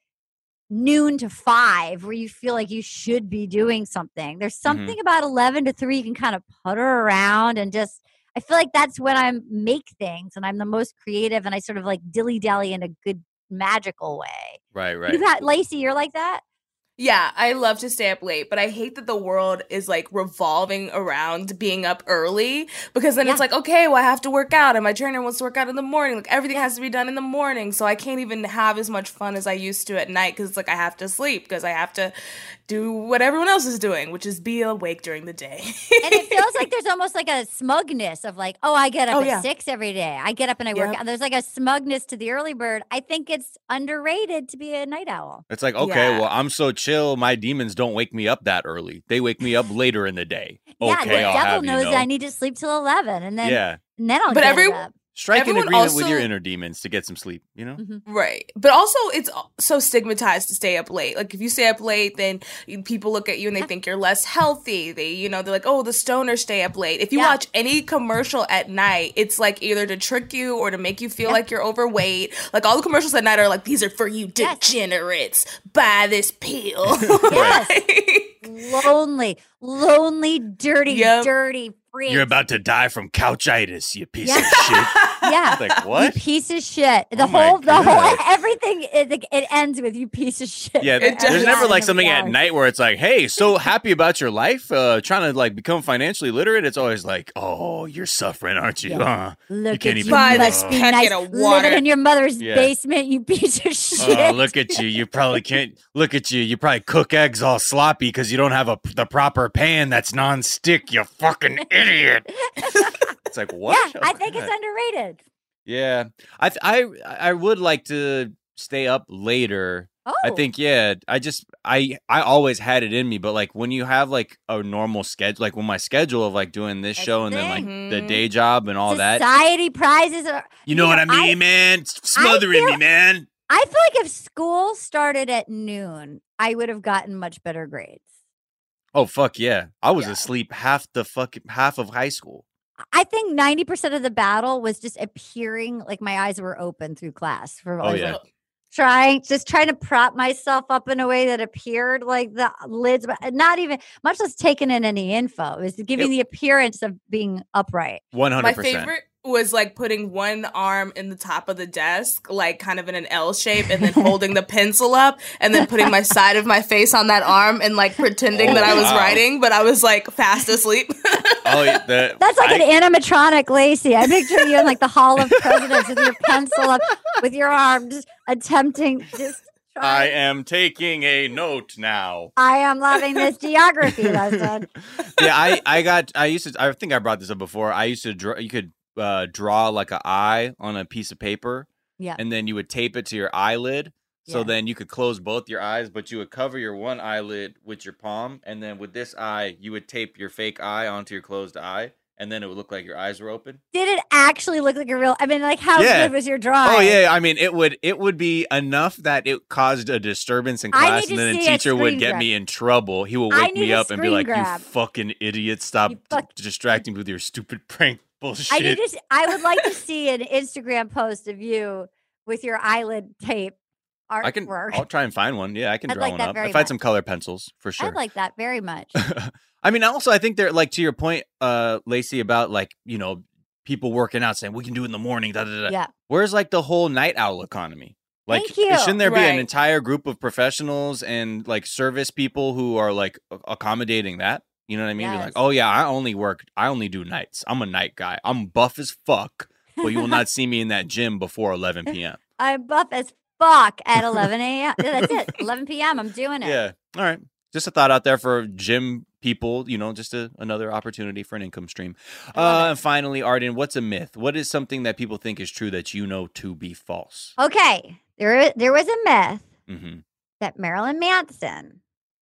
Speaker 7: noon to five where you feel like you should be doing something. There's something about eleven to three you can kind of putter around and just I feel like that's when I make things and I'm the most creative and I sort of like dilly dally in a good magical way.
Speaker 5: right, right.
Speaker 7: You've had Lacey, you're like that?
Speaker 6: Yeah, I love to stay up late, but I hate that the world is like revolving around being up early because then it's
Speaker 7: Yeah.
Speaker 6: like, okay, well, I have to work out and my trainer wants to work out in the morning. Like everything has to be done in the morning. So I can't even have as much fun as I used to at night because it's like I have to sleep because I have to do what everyone else is doing, which is be awake during the day.
Speaker 7: And it feels like there's almost like a smugness of like, oh, I get up
Speaker 6: Oh,
Speaker 7: at
Speaker 6: yeah.
Speaker 7: six every day. I get up and I work
Speaker 6: Yep.
Speaker 7: out. There's like a smugness to the early bird. I think it's underrated to be a night owl.
Speaker 5: It's like, okay,
Speaker 6: Yeah.
Speaker 5: well, I'm so chill. My demons don't wake me up that early. They wake me up later in the day.
Speaker 7: yeah,
Speaker 5: Okay,
Speaker 7: the
Speaker 5: I'll
Speaker 7: devil
Speaker 5: have you
Speaker 7: knows
Speaker 5: know.
Speaker 7: that I need to sleep till eleven, and then
Speaker 5: yeah.
Speaker 7: and then I'll
Speaker 6: But
Speaker 7: get
Speaker 6: every-
Speaker 7: it up.
Speaker 5: Strike an
Speaker 6: Everyone
Speaker 5: agreement with
Speaker 6: also-
Speaker 5: your inner demons to get some sleep, you know?
Speaker 7: Mhm.
Speaker 6: Right. But also, it's so stigmatized to stay up late. Like, if you stay up late, then you- people look at you and they think you're less healthy. They, you know, they're like, oh, the stoners stay up late. If you
Speaker 7: Yeah.
Speaker 6: watch any commercial at night, it's like either to trick you or to make you feel
Speaker 7: Yeah.
Speaker 6: like you're overweight. Like, all the commercials at night are like, these are for you
Speaker 7: Yes.
Speaker 6: degenerates. Buy this pill.
Speaker 7: Yes.
Speaker 6: Like-
Speaker 7: Lonely, lonely, dirty,
Speaker 6: Yep.
Speaker 7: dirty freak.
Speaker 5: You're about to die from couchitis, you piece
Speaker 7: Yeah.
Speaker 5: of shit.
Speaker 7: yeah.
Speaker 5: Like,
Speaker 7: You
Speaker 5: what?
Speaker 7: piece of shit. The
Speaker 5: Oh my
Speaker 7: whole, the whole,
Speaker 5: God.
Speaker 7: everything. It, it ends with you piece of shit.
Speaker 5: Yeah,
Speaker 6: It
Speaker 5: there's
Speaker 6: does.
Speaker 5: never like
Speaker 7: Yeah.
Speaker 5: something at night where it's like, hey, so happy about your life, uh, trying to like become financially literate. It's always like, oh, you're suffering, aren't you?
Speaker 7: Yeah.
Speaker 5: Uh,
Speaker 7: Look
Speaker 5: can't
Speaker 7: at
Speaker 5: even-
Speaker 7: you,
Speaker 6: Buy
Speaker 7: must
Speaker 6: this
Speaker 7: be
Speaker 6: packet
Speaker 7: nice.
Speaker 6: of water.
Speaker 7: Living in your mother's
Speaker 5: Yeah.
Speaker 7: basement, you piece of shit.
Speaker 5: oh, look at you. You probably can't look at you. You probably cook eggs all sloppy because you don't have a the proper pan that's nonstick, you fucking idiot. It's like, what?
Speaker 7: Yeah,
Speaker 5: Oh
Speaker 7: I
Speaker 5: my
Speaker 7: think it's
Speaker 5: God.
Speaker 7: underrated.
Speaker 5: Yeah, I th- I I would like to stay up later.
Speaker 7: Oh,
Speaker 5: I think yeah. I just I I always had it in me, but like when you have like a normal schedule, like when my schedule of like doing this
Speaker 7: That's
Speaker 5: show
Speaker 7: the
Speaker 5: and then like
Speaker 6: thing.
Speaker 5: the day job and all that,
Speaker 7: society prizes are.
Speaker 5: you know what I mean, man? It's smothering me,
Speaker 7: feel-
Speaker 5: man.
Speaker 7: I feel like if school started at noon, I would have gotten much better grades.
Speaker 5: Oh fuck yeah! I was
Speaker 7: Yeah.
Speaker 5: asleep half the fucking half of high school.
Speaker 7: I think ninety percent of the battle was just appearing like my eyes were open through class. For
Speaker 5: Oh,
Speaker 7: I was
Speaker 5: yeah.
Speaker 7: like, trying, just trying to prop myself up in a way that appeared like the lids, but not even much less taking in any info. It was giving
Speaker 5: Yep.
Speaker 7: the appearance of being upright.
Speaker 5: One
Speaker 6: My
Speaker 5: hundred percent.
Speaker 6: favorite was like putting one arm in the top of the desk, like kind of in an L shape, and then holding the pencil up, and then putting my side of my face on that arm and like pretending
Speaker 5: Oh,
Speaker 6: that I was
Speaker 5: wow.
Speaker 6: writing, but I was like fast asleep.
Speaker 5: Oh, yeah, the,
Speaker 7: That's like
Speaker 5: I,
Speaker 7: an animatronic Lacey. I picture you in like the Hall of Presidents with your pencil up, with your arm just attempting. Just
Speaker 5: I
Speaker 7: trying.
Speaker 5: am taking a note now.
Speaker 7: I am loving this geography lesson.
Speaker 5: Yeah, I, I got I used to I think I brought this up before. I used to draw. You could uh, draw like an eye on a piece of paper,
Speaker 7: Yeah.
Speaker 5: and then you would tape it to your eyelid. So
Speaker 7: Yeah.
Speaker 5: then you could close both your eyes, but you would cover your one eyelid with your palm, and then with this eye, you would tape your fake eye onto your closed eye, and then it would look like your eyes were open.
Speaker 7: Did it actually look like a real? I mean, like how
Speaker 5: Yeah.
Speaker 7: good was your drawing?
Speaker 5: Oh yeah, I mean it would it would be enough that it caused a disturbance in
Speaker 7: I
Speaker 5: class,
Speaker 7: need
Speaker 5: and
Speaker 7: to
Speaker 5: then the
Speaker 7: see a
Speaker 5: teacher would
Speaker 7: screen
Speaker 5: get
Speaker 7: grab.
Speaker 5: me in trouble. He will
Speaker 7: I
Speaker 5: wake
Speaker 7: need
Speaker 5: me
Speaker 7: a
Speaker 5: up and be
Speaker 7: screen
Speaker 5: like,
Speaker 7: grab.
Speaker 5: "You fucking idiot! Stop
Speaker 7: You fuck-
Speaker 5: d- distracting me with your stupid prank bullshit."
Speaker 7: I need to. s- I would like to see an Instagram post of you with your eyelid tape artwork.
Speaker 5: I can. I'll try and find one. Yeah, I can
Speaker 7: I'd
Speaker 5: draw
Speaker 7: like
Speaker 5: one
Speaker 7: that
Speaker 5: up.
Speaker 7: very
Speaker 5: If I had
Speaker 7: much.
Speaker 5: some color pencils, for sure.
Speaker 7: I'd like that very much.
Speaker 5: I mean, also, I think they're like to your point, uh, Lacey, about like you know people working out saying we can do it in the morning. Da, da, da.
Speaker 7: Yeah.
Speaker 5: Where's like the whole night owl economy? Like,
Speaker 7: Thank you.
Speaker 5: shouldn't there be an
Speaker 6: Right.
Speaker 5: entire group of professionals and like service people who are like a- accommodating that? You know what I mean? Be
Speaker 7: Yes.
Speaker 5: like, oh yeah, I only work, I only do nights. I'm a night guy. I'm buff as fuck, but you will not see me in that gym before eleven p.m.
Speaker 7: I'm buff as fuck at eleven a.m. That's it. eleven p.m. I'm doing it.
Speaker 5: Yeah. All right. Just a thought out there for gym people, you know, just a, another opportunity for an income stream. Uh, and finally, Arden, what's a myth? What is something that people think is true that you know to be false?
Speaker 7: Okay. There, there was a myth
Speaker 5: Mm-hmm.
Speaker 7: that Marilyn Manson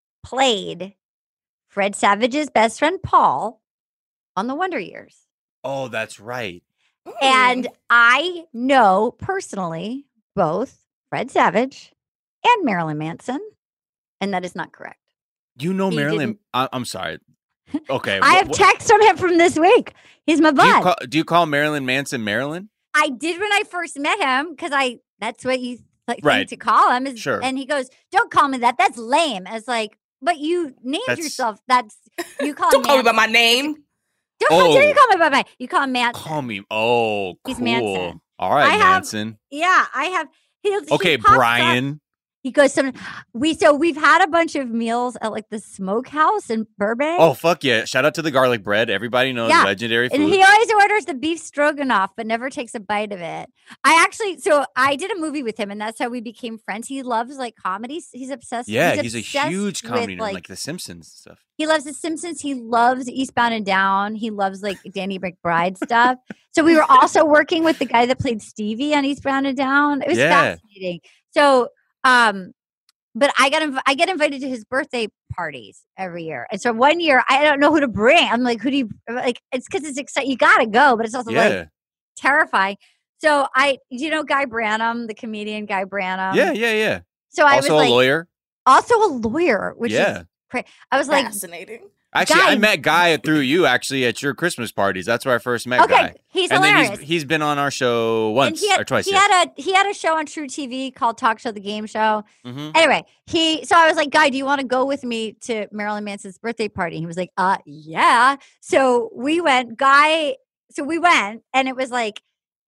Speaker 7: played Fred Savage's best friend Paul on The Wonder Years.
Speaker 5: Oh, that's right.
Speaker 7: And I know personally both Fred Savage and Marilyn Manson, and that is not correct.
Speaker 5: You know
Speaker 7: He
Speaker 5: Marilyn.
Speaker 7: didn't-
Speaker 5: I, I'm sorry. Okay.
Speaker 7: I
Speaker 5: wh-
Speaker 7: have
Speaker 5: wh-
Speaker 7: texts from him from this week. He's my
Speaker 5: do, you
Speaker 7: bud.
Speaker 5: call, do you call Marilyn Manson Marilyn?
Speaker 7: I did when I first met him because I that's what you like
Speaker 5: Right.
Speaker 7: think to call him. Is,
Speaker 5: Sure.
Speaker 7: And he goes, "Don't call me that. That's lame." It's like, but you named
Speaker 5: That's-
Speaker 7: yourself. That's you call.
Speaker 6: Don't
Speaker 7: him
Speaker 6: call me by
Speaker 7: Manson.
Speaker 6: my name.
Speaker 7: Don't how dare
Speaker 5: Oh.
Speaker 7: you call me by my. You call him Manson.
Speaker 5: Call me. Oh,
Speaker 7: He's
Speaker 5: cool.
Speaker 7: Manson.
Speaker 5: All right,
Speaker 7: I have-
Speaker 5: Manson.
Speaker 7: Yeah, I have. He, he
Speaker 5: Okay,
Speaker 7: pops up-
Speaker 5: Brian.
Speaker 7: He goes some. We so we've had a bunch of meals at like the Smokehouse in Burbank.
Speaker 5: Oh, fuck yeah. Shout out to the garlic bread. Everybody knows
Speaker 7: Yeah.
Speaker 5: legendary food.
Speaker 7: And he always orders the beef stroganoff, but never takes a bite of it. I actually, so I did a movie with him, and that's how we became friends. He loves like comedies. He's obsessed.
Speaker 5: yeah, he's, a
Speaker 7: obsessed
Speaker 5: huge
Speaker 7: with,
Speaker 5: comedy nerd,
Speaker 7: like,
Speaker 5: like The Simpsons and stuff.
Speaker 7: he loves The Simpsons. He loves Eastbound and Down. He loves like Danny McBride stuff. So we were also working with the guy that played Stevie on Eastbound and Down. It was
Speaker 5: Yeah.
Speaker 7: fascinating. So, um, but I got inv- I get invited to his birthday parties every year, and so one year I don't know who to bring. I'm like, who do you like? It's because it's exciting. You gotta go, but it's also
Speaker 5: Yeah.
Speaker 7: like terrifying. So I, you know, Guy Branum, the comedian Guy Branum.
Speaker 5: yeah, yeah, yeah.
Speaker 7: So I
Speaker 5: Also
Speaker 7: was
Speaker 5: a
Speaker 7: like,
Speaker 5: lawyer.
Speaker 7: also a lawyer, which
Speaker 5: Yeah.
Speaker 7: is crazy. I was like,
Speaker 6: Fascinating.
Speaker 5: Actually, I
Speaker 7: Guy-
Speaker 5: met Guy through you actually at your Christmas parties. That's where I first met
Speaker 7: okay,
Speaker 5: Guy.
Speaker 7: he's
Speaker 5: and
Speaker 7: hilarious.
Speaker 5: then he's he's been on our show
Speaker 7: And
Speaker 5: once
Speaker 7: he had,
Speaker 5: or twice.
Speaker 7: He
Speaker 5: yeah.
Speaker 7: had a he had a show on True T V called Talk Show the Game Show.
Speaker 5: Mhm.
Speaker 7: Anyway, he so I was like, Guy, do you want to go with me to Marilyn Manson's birthday party? He was like, uh, yeah. So we went. Guy, so we went, and it was like,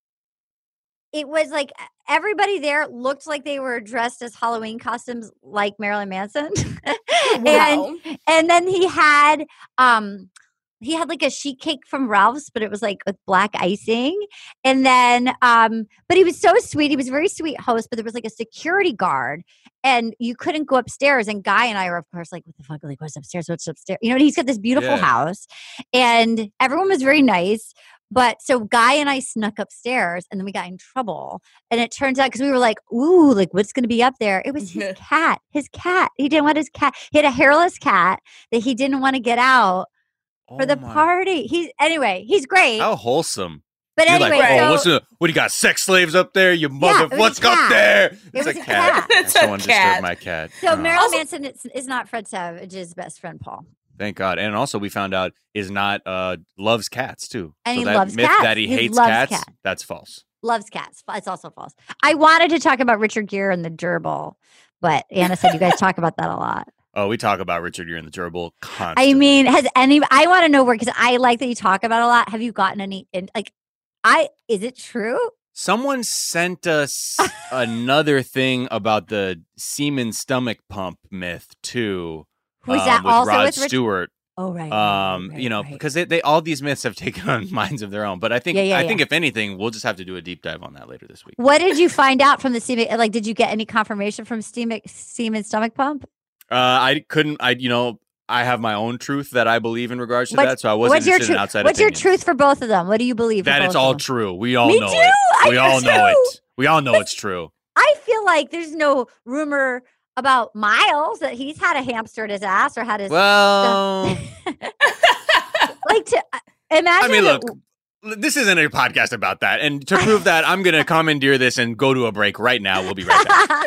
Speaker 7: it was like everybody there looked like they were dressed as Halloween costumes, like Marilyn Manson. and
Speaker 6: Wow.
Speaker 7: and then he had um he had like a sheet cake from Ralph's, but it was like with black icing. And then um, but he was so sweet. He was a very sweet host, but there was like a security guard and you couldn't go upstairs. And Guy and I were, of course, like, what the fuck? Like, what's upstairs? What's upstairs? You know, and he's got this beautiful
Speaker 5: Yeah.
Speaker 7: house. And everyone was very nice. But so Guy and I snuck upstairs and then we got in trouble. And it turns out because we were like, ooh, like what's going to be up there? It was his cat, his cat. He didn't want his cat. He had a hairless cat that he didn't want to get out for
Speaker 5: Oh
Speaker 7: the
Speaker 5: my-
Speaker 7: party. He's anyway, he's great.
Speaker 5: How wholesome.
Speaker 7: but
Speaker 5: You're
Speaker 7: anyway,
Speaker 5: like, oh,
Speaker 7: so
Speaker 5: what's the, what do you got? Sex slaves up there? You
Speaker 7: Yeah,
Speaker 5: mother,
Speaker 7: it was a
Speaker 5: what's up
Speaker 7: cat.
Speaker 5: there?
Speaker 7: It
Speaker 5: It's
Speaker 7: was
Speaker 5: a
Speaker 7: a
Speaker 5: cat.
Speaker 7: cat.
Speaker 6: It's a
Speaker 5: Someone disturbed
Speaker 6: cat.
Speaker 5: my cat.
Speaker 7: so
Speaker 5: Oh.
Speaker 7: Marilyn
Speaker 6: Also-
Speaker 7: Manson is, is not Fred Savage's best friend, Paul.
Speaker 5: Thank God. And also we found out is not uh loves cats too.
Speaker 7: And
Speaker 5: so
Speaker 7: he
Speaker 5: that
Speaker 7: loves
Speaker 5: myth
Speaker 7: cats.
Speaker 5: that he,
Speaker 7: He
Speaker 5: hates
Speaker 7: loves
Speaker 5: cats,
Speaker 7: cats.
Speaker 5: that's false.
Speaker 7: Loves cats. It's also false. I wanted to talk about Richard Gere and the gerbil, but Anna said you guys talk about that a lot.
Speaker 5: Oh, we talk about Richard Gere and the gerbil constantly.
Speaker 7: I mean, has any? I want to know where because I like that you talk about it a lot. Have you gotten any? In, like, I is it true?
Speaker 5: Someone sent us another thing about the semen stomach pump myth too.
Speaker 7: Was
Speaker 5: um,
Speaker 7: that
Speaker 5: with
Speaker 7: also
Speaker 5: Rod
Speaker 7: with Richard?
Speaker 5: Stewart?
Speaker 7: Oh right. right,
Speaker 5: Um,
Speaker 7: right,
Speaker 5: you know,
Speaker 7: right.
Speaker 5: because they, they all these myths have taken on minds of their own. But I think
Speaker 7: Yeah, yeah,
Speaker 5: I
Speaker 7: yeah.
Speaker 5: think if anything, we'll just have to do a deep dive on that later this week.
Speaker 7: What did you find out from the semen? Like, did you get any confirmation from semen, semen stomach pump?
Speaker 5: Uh, I couldn't. I you know I have my own truth that I believe in regards to
Speaker 7: What's-
Speaker 5: that. So I wasn't
Speaker 7: What's your
Speaker 5: interested in
Speaker 7: truth?
Speaker 5: outside
Speaker 7: What's your
Speaker 5: opinions.
Speaker 7: truth for both of them? What do you believe? for
Speaker 5: That
Speaker 7: both
Speaker 5: it's
Speaker 7: of
Speaker 5: all
Speaker 7: them?
Speaker 5: true. We all
Speaker 7: Me
Speaker 5: know
Speaker 7: too.
Speaker 5: it.
Speaker 7: I
Speaker 5: We
Speaker 7: do
Speaker 5: all know
Speaker 7: too.
Speaker 5: it. We all know it's true.
Speaker 7: I feel like there's no rumor about Miles that he's had a hamster at his ass or had his.
Speaker 5: Well,
Speaker 7: like to uh, imagine.
Speaker 5: I mean,
Speaker 7: that-
Speaker 5: look, this isn't a podcast about that. And to prove that, I'm going to commandeer this and go to a break right now. We'll be right back.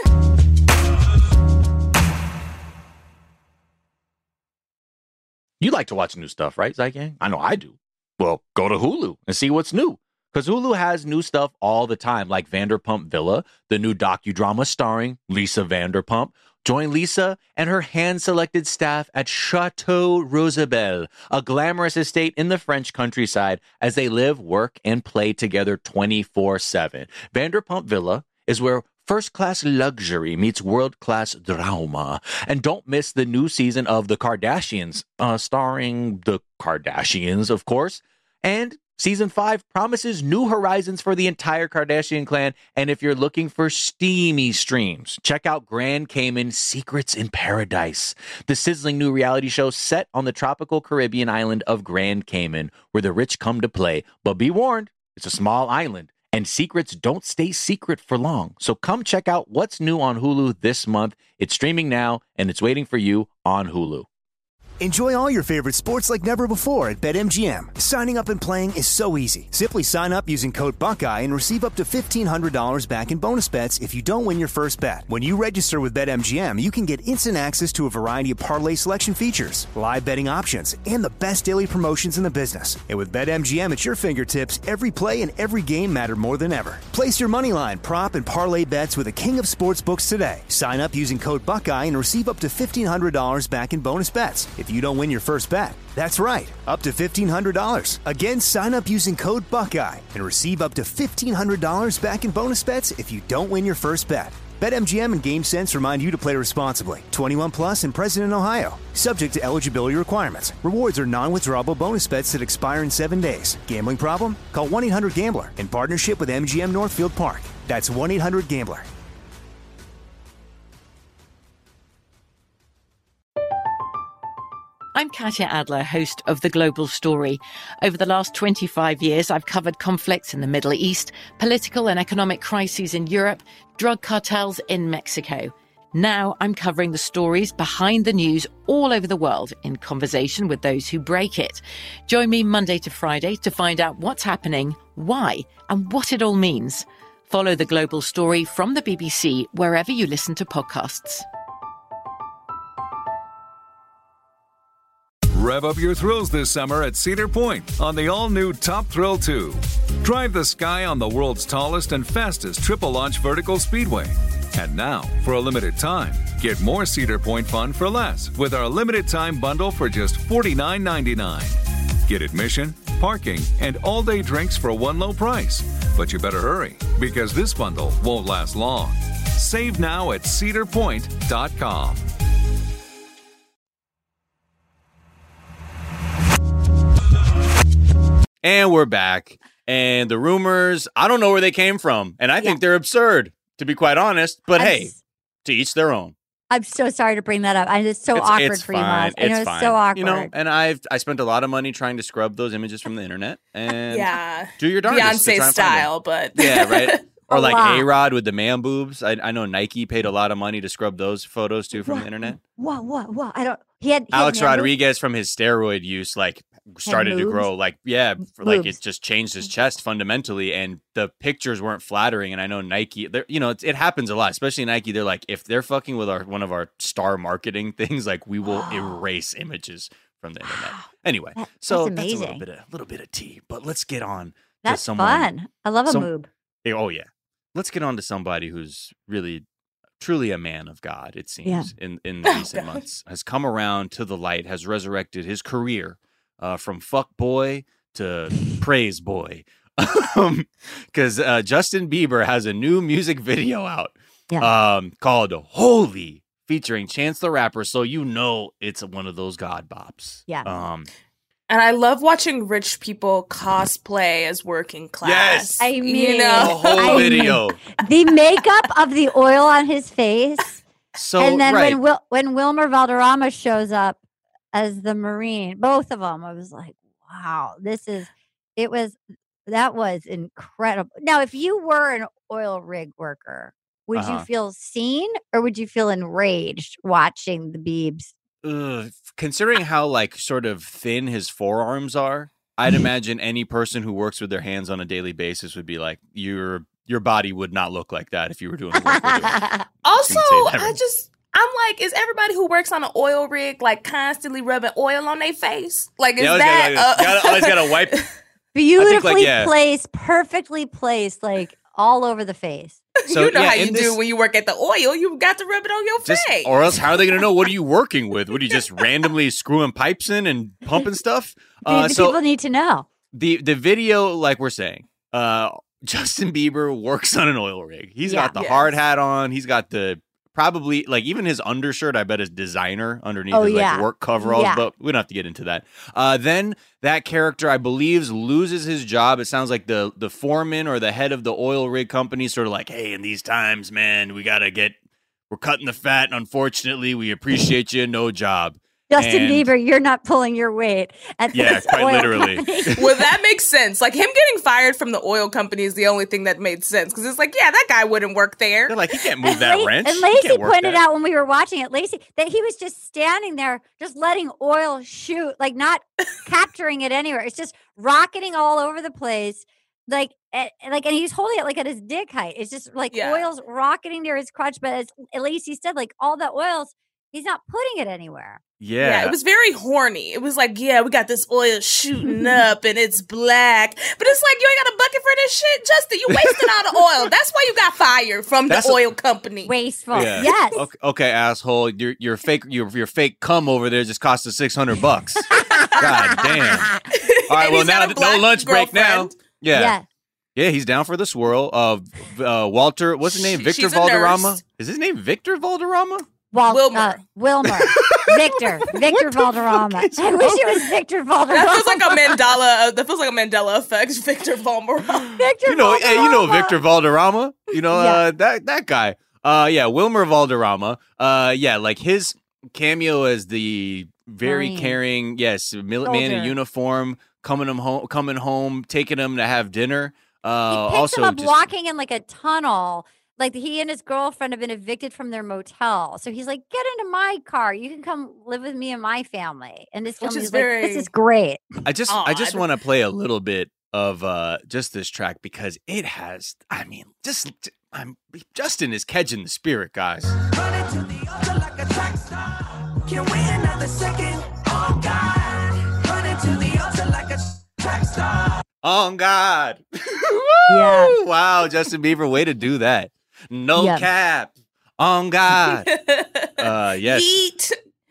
Speaker 2: You like to watch new stuff, right, Zygang? I know I do. Well, go to Hulu and see what's new. Because Hulu has new stuff all the time, like Vanderpump Villa, the new docudrama starring Lisa Vanderpump. Join Lisa and her hand-selected staff at Chateau Rosabelle, a glamorous estate in the French countryside, as they live, work, and play together twenty-four seven. Vanderpump Villa is where first-class luxury meets world-class drama. And don't miss the new season of The Kardashians, uh, starring the Kardashians, of course. And Season five promises new horizons for the entire Kardashian clan. And if you're looking for steamy streams, check out Grand Cayman Secrets in Paradise, the sizzling new reality show set on the tropical Caribbean island of Grand Cayman, where the rich come to play. But be warned, it's a small island, and secrets don't stay secret for long. So come check out what's new on Hulu this month. It's streaming now, and it's waiting for you on Hulu.
Speaker 3: Enjoy all your favorite sports like never before at BetMGM. Signing up and playing is so easy. Simply sign up using code Buckeye and receive up to fifteen hundred dollars back in bonus bets if you don't win your first bet. When you register with BetMGM, you can get instant access to a variety of parlay selection features, live betting options, and the best daily promotions in the business. And with BetMGM at your fingertips, every play and every game matter more than ever. Place your moneyline, prop, and parlay bets with the king of sportsbooks today. Sign up using code Buckeye and receive up to fifteen hundred dollars back in bonus bets if you don't win your first bet. That's right, up to fifteen hundred dollars. Again, sign up using code Buckeye and receive up to fifteen hundred dollars back in bonus bets if you don't win your first bet. BetMGM and GameSense remind you to play responsibly. twenty-one plus and present in Ohio. Subject to eligibility requirements. Rewards are non-withdrawable bonus bets that expire in seven days. Gambling problem? Call one eight hundred gambler in partnership with M G M Northfield Park. That's one eight hundred gambler.
Speaker 8: I'm Katya Adler, host of The Global Story. Over the last twenty-five years, I've covered conflicts in the Middle East, political and economic crises in Europe, drug cartels in Mexico. Now I'm covering the stories behind the news all over the world in conversation with those who break it. Join me Monday to Friday to find out what's happening, why, and what it all means. Follow The Global Story from the B B C wherever you listen to podcasts.
Speaker 9: Rev up your thrills this summer at Cedar Point on the all-new Top Thrill two. Drive the sky on the world's tallest and fastest triple-launch vertical speedway. And now, for a limited time, get more Cedar Point fun for less with our limited-time bundle for just forty-nine ninety-nine. Get admission, parking, and all-day drinks for one low price. But you better hurry, because this bundle won't last long. Save now at cedar point dot com.
Speaker 5: And we're back. And the rumors, I don't know where they came from. And I think
Speaker 7: Yeah.
Speaker 5: they're absurd, to be quite honest. But
Speaker 7: I'm
Speaker 5: hey,
Speaker 7: s-
Speaker 5: to each their own.
Speaker 7: I'm so sorry to bring that up. I it's so
Speaker 5: It's,
Speaker 7: awkward
Speaker 5: it's
Speaker 7: for you,
Speaker 5: fine.
Speaker 7: Miles. I know
Speaker 5: It's
Speaker 7: it's
Speaker 5: fine.
Speaker 7: so awkward.
Speaker 5: You know, and I've I spent a lot of money trying to scrub those images from the internet. And
Speaker 6: Yeah.
Speaker 5: do your darndest to try
Speaker 6: Beyonce
Speaker 5: and find
Speaker 6: style, but
Speaker 5: them. Yeah, right. Or
Speaker 7: A
Speaker 5: like
Speaker 7: lot.
Speaker 5: A-Rod with the man boobs. I, I know Nike paid a lot of money to scrub those photos too from the internet.
Speaker 7: What? What? What? I don't. He had he had
Speaker 5: Alex
Speaker 7: man boobs?
Speaker 5: Rodriguez from his steroid use, like started to
Speaker 7: boobs?
Speaker 5: grow, like yeah, for, like
Speaker 7: Boobs.
Speaker 5: it just changed his chest fundamentally, and the pictures weren't flattering. And I know Nike, they're- you know, it, it happens a lot, especially Nike. They're like, if they're fucking with our one of our star marketing things, like we will erase images from the internet. Anyway,
Speaker 7: That-
Speaker 5: so
Speaker 7: that's
Speaker 5: that's a little
Speaker 7: amazing.
Speaker 5: bit of little bit of tea, but let's get on to
Speaker 7: That's
Speaker 5: someone.
Speaker 7: fun. I love a
Speaker 5: some-
Speaker 7: moob.
Speaker 5: Hey, Oh yeah, let's get on to somebody who's really truly a man of God, it seems,
Speaker 7: Yeah.
Speaker 5: in, in the recent months, has come around to the light, has resurrected his career uh, from fuck boy to praise boy. Because uh, Justin Bieber has a new music video out
Speaker 7: Yeah.
Speaker 5: um, called Holy, featuring Chance the Rapper. So you know it's one of those God bops.
Speaker 7: Yeah.
Speaker 5: Um,
Speaker 6: and I love watching rich people cosplay as working class.
Speaker 5: Yes.
Speaker 7: I
Speaker 6: you
Speaker 7: mean-
Speaker 5: the
Speaker 6: know,
Speaker 5: whole
Speaker 7: I-
Speaker 5: video.
Speaker 7: The makeup of the oil on his face,
Speaker 5: So,
Speaker 7: and then
Speaker 5: right.
Speaker 7: when Wil- when Wilmer Valderrama shows up as the Marine, both of them, I was like, wow, this is. It was That was incredible. Now, if you were an oil rig worker, would
Speaker 5: Uh-huh.
Speaker 7: you feel seen or would you feel enraged watching the Biebs?
Speaker 5: Ugh, considering how like sort of thin his forearms are, I'd imagine any person who works with their hands on a daily basis would be like, your your body would not look like that if you were doing the work we're doing.
Speaker 6: Also,
Speaker 5: Just gonna say that.
Speaker 6: I just, I'm like, is everybody who works on an oil rig like constantly rubbing oil on their face? Like, is
Speaker 5: Yeah, always
Speaker 6: that
Speaker 5: gotta,
Speaker 6: uh,
Speaker 5: gotta, always gotta wipe.
Speaker 7: Beautifully
Speaker 5: yeah.
Speaker 7: placed, perfectly placed, like all over the face.
Speaker 5: So,
Speaker 6: you know
Speaker 5: yeah,
Speaker 6: how you
Speaker 5: in
Speaker 6: do
Speaker 5: this-
Speaker 6: when you work at the oil? You got to rub it on your
Speaker 5: Just,
Speaker 6: face.
Speaker 5: or else, how are they going to know what are you working with? What are you just randomly screwing pipes in and pumping stuff? Uh,
Speaker 7: the
Speaker 5: so
Speaker 7: people need to know.
Speaker 5: the the video, like we're saying, uh, Justin Bieber works on an oil rig. He's
Speaker 7: Yeah.
Speaker 5: got the
Speaker 6: Yes.
Speaker 5: hard hat on. He's got the probably like even his undershirt. I bet is designer underneath
Speaker 7: Oh,
Speaker 5: his like
Speaker 7: yeah.
Speaker 5: work coveralls.
Speaker 7: Yeah.
Speaker 5: But we don't have to get into that. Uh, then that character, I believe, loses his job. It sounds like the the foreman or the head of the oil rig company, sort of like, hey, in these times, man, we gotta get. We're cutting the fat, and unfortunately, we appreciate you. No job.
Speaker 7: Justin
Speaker 5: And-
Speaker 7: Bieber, you're not pulling your weight. At
Speaker 5: Yeah,
Speaker 7: this
Speaker 5: quite
Speaker 7: oil
Speaker 5: literally.
Speaker 7: company.
Speaker 6: Well, that makes sense. Like him getting fired from the oil company is the only thing that made sense because it's like, yeah, that guy wouldn't work there.
Speaker 5: They're like, he can't move
Speaker 7: And
Speaker 5: that
Speaker 7: La-
Speaker 5: wrench.
Speaker 7: And
Speaker 5: He
Speaker 7: Lacey
Speaker 5: can't work
Speaker 7: pointed
Speaker 5: that.
Speaker 7: out when we were watching it, Lacey, that he was just standing there, just letting oil shoot, like not capturing it anywhere. It's just rocketing all over the place. Like, and, like, and he's holding it like at his dick height. It's just like
Speaker 6: Yeah.
Speaker 7: oil's rocketing near his crotch. But as Lacey said, like all that oil's, he's not putting it anywhere.
Speaker 5: Yeah.
Speaker 6: Yeah, it was very horny. It was like, yeah, we got this oil shooting up and it's black. But it's like, you ain't got a bucket for this shit, Justin. You wasting all the oil. That's why you got fired from
Speaker 5: That's
Speaker 6: the
Speaker 5: a-
Speaker 6: oil company.
Speaker 7: Wasteful.
Speaker 5: Yeah.
Speaker 7: Yes.
Speaker 5: Okay, okay, asshole. Your your fake your your fake cum over there just cost us six hundred bucks. God damn. All right.
Speaker 6: And
Speaker 5: Well,
Speaker 6: he's
Speaker 5: now
Speaker 6: got a
Speaker 5: no
Speaker 6: black
Speaker 5: lunch break now.
Speaker 6: girlfriend.
Speaker 5: Yeah.
Speaker 7: Yeah.
Speaker 5: yeah. He's down for the swirl. Of uh, Walter. What's his name?
Speaker 6: She-
Speaker 5: Victor
Speaker 6: she's a
Speaker 5: Valderrama.
Speaker 6: nurse.
Speaker 5: Is his name Victor Valderrama?
Speaker 7: Wal-
Speaker 6: Wilmer.
Speaker 7: Uh, Wilmer. Victor. Victor Valderrama.
Speaker 5: is
Speaker 7: I wish it was Victor Valderrama.
Speaker 6: That feels like a Mandela. Uh, that feels like a Mandela effect. Victor Valderrama.
Speaker 7: Victor
Speaker 5: You know, hey, you know
Speaker 7: Valderrama.
Speaker 5: Victor Valderrama. You know
Speaker 7: Yeah.
Speaker 5: uh, that that guy. Uh, yeah, Wilmer Valderrama. Uh, yeah, like his cameo as the very
Speaker 7: Marine.
Speaker 5: caring, yes, mil- man in
Speaker 7: Soldier.
Speaker 5: uniform, coming him home, coming home, taking him to have dinner.
Speaker 7: He
Speaker 5: Uh,
Speaker 7: picks
Speaker 5: also,
Speaker 7: him up
Speaker 5: just,
Speaker 7: walking in like a tunnel. Like he and his girlfriend have been evicted from their motel. So he's like, get into my car. You can come live with me and my family. And this
Speaker 6: Which
Speaker 7: film
Speaker 6: is
Speaker 7: is like, this
Speaker 6: very
Speaker 7: is great.
Speaker 5: I just, I just
Speaker 6: odd.
Speaker 5: want to play a little bit of uh just this track because it has. I mean, just I'm Justin is catching the spirit, guys.
Speaker 10: Running to the altar like a track star. Can win another second. Oh God. Running to the altar like a track star.
Speaker 5: On God.
Speaker 7: Yeah.
Speaker 5: Woo! Wow, Justin Bieber, way to do that. No
Speaker 7: Yeah.
Speaker 5: cap. On God. Uh, yes.
Speaker 6: Yeet.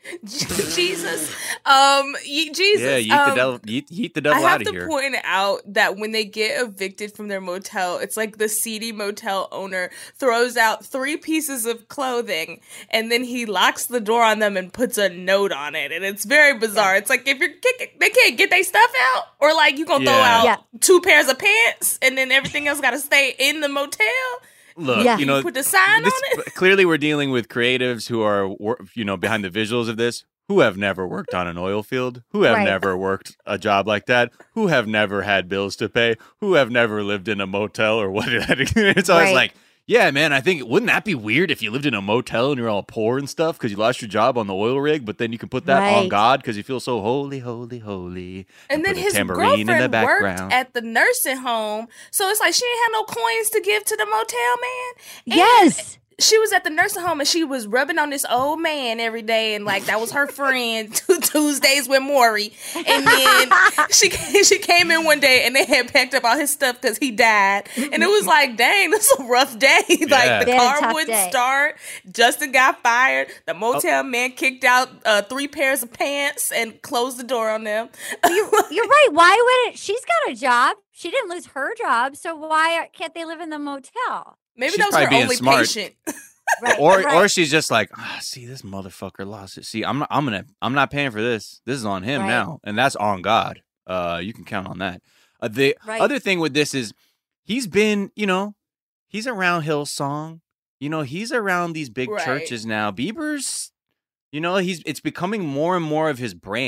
Speaker 6: Jesus. Um, ye- Jesus.
Speaker 5: Yeah, yeet
Speaker 6: um,
Speaker 5: the devil, yeet, yeet the
Speaker 6: I
Speaker 5: devil
Speaker 6: have
Speaker 5: out of
Speaker 6: to
Speaker 5: here.
Speaker 6: point out that when they get evicted from their motel, it's like the seedy motel owner throws out three pieces of clothing and then he locks the door on them and puts a note on it. And it's very bizarre. It's like if you're kicking, they can't get their stuff out, or like you gonna throw
Speaker 5: Yeah.
Speaker 6: out
Speaker 7: Yeah.
Speaker 6: two pairs of pants and then everything else got to stay in the motel.
Speaker 5: Look,
Speaker 7: Yeah.
Speaker 5: you know,
Speaker 6: Put the sign
Speaker 5: this,
Speaker 6: on it.
Speaker 5: clearly we're dealing with creatives who are, wor- you know, behind the visuals of this, who have never worked on an oil field, who have
Speaker 7: Right.
Speaker 5: never worked a job like that, who have never had bills to pay, who have never lived in a motel or what. It's always
Speaker 7: Right.
Speaker 5: like, yeah, man, I think, wouldn't that be weird if you lived in a motel and you're all poor and stuff because you lost your job on the oil rig, but then you can put that on
Speaker 7: Right.
Speaker 5: God because you feel so holy, holy, holy.
Speaker 6: And then
Speaker 5: put a
Speaker 6: his
Speaker 5: tambourine in the
Speaker 6: girlfriend worked
Speaker 5: background.
Speaker 6: at the nursing home, so it's like she ain't had no coins to give to the motel man. And
Speaker 7: Yes.
Speaker 6: she was at the nursing home and she was rubbing on this old man every day, and like that was her friend. Tuesdays with Maury, and then she she came in one day and they had packed up all his stuff because he died, and it was like, dang, this is a rough day.
Speaker 5: Yeah.
Speaker 6: Like the
Speaker 7: Been a
Speaker 6: car
Speaker 7: tough
Speaker 6: wouldn't
Speaker 7: day.
Speaker 6: start. Justin got fired. The
Speaker 5: Oh.
Speaker 6: motel man kicked out uh, three pairs of pants and closed the door on them.
Speaker 7: You're right. Why wouldn't she's got a job? She didn't lose her job. So why can't they live in the motel?
Speaker 6: Maybe
Speaker 5: She's
Speaker 6: that was
Speaker 5: probably
Speaker 6: her
Speaker 5: being
Speaker 6: only
Speaker 5: smart.
Speaker 6: patient.
Speaker 7: Right.
Speaker 5: or
Speaker 7: right.
Speaker 5: or she's just like, ah, see, this motherfucker lost it. See, I'm not, I'm gonna I'm not paying for this. This is on him
Speaker 7: Right.
Speaker 5: now, and that's on God. Uh, you can count on that. Uh, the
Speaker 7: Right.
Speaker 5: other thing with this is he's been, you know, he's around Hillsong. You know, he's around these big
Speaker 6: Right.
Speaker 5: churches now. Bieber's, you know, he's it's becoming more and more of his brand.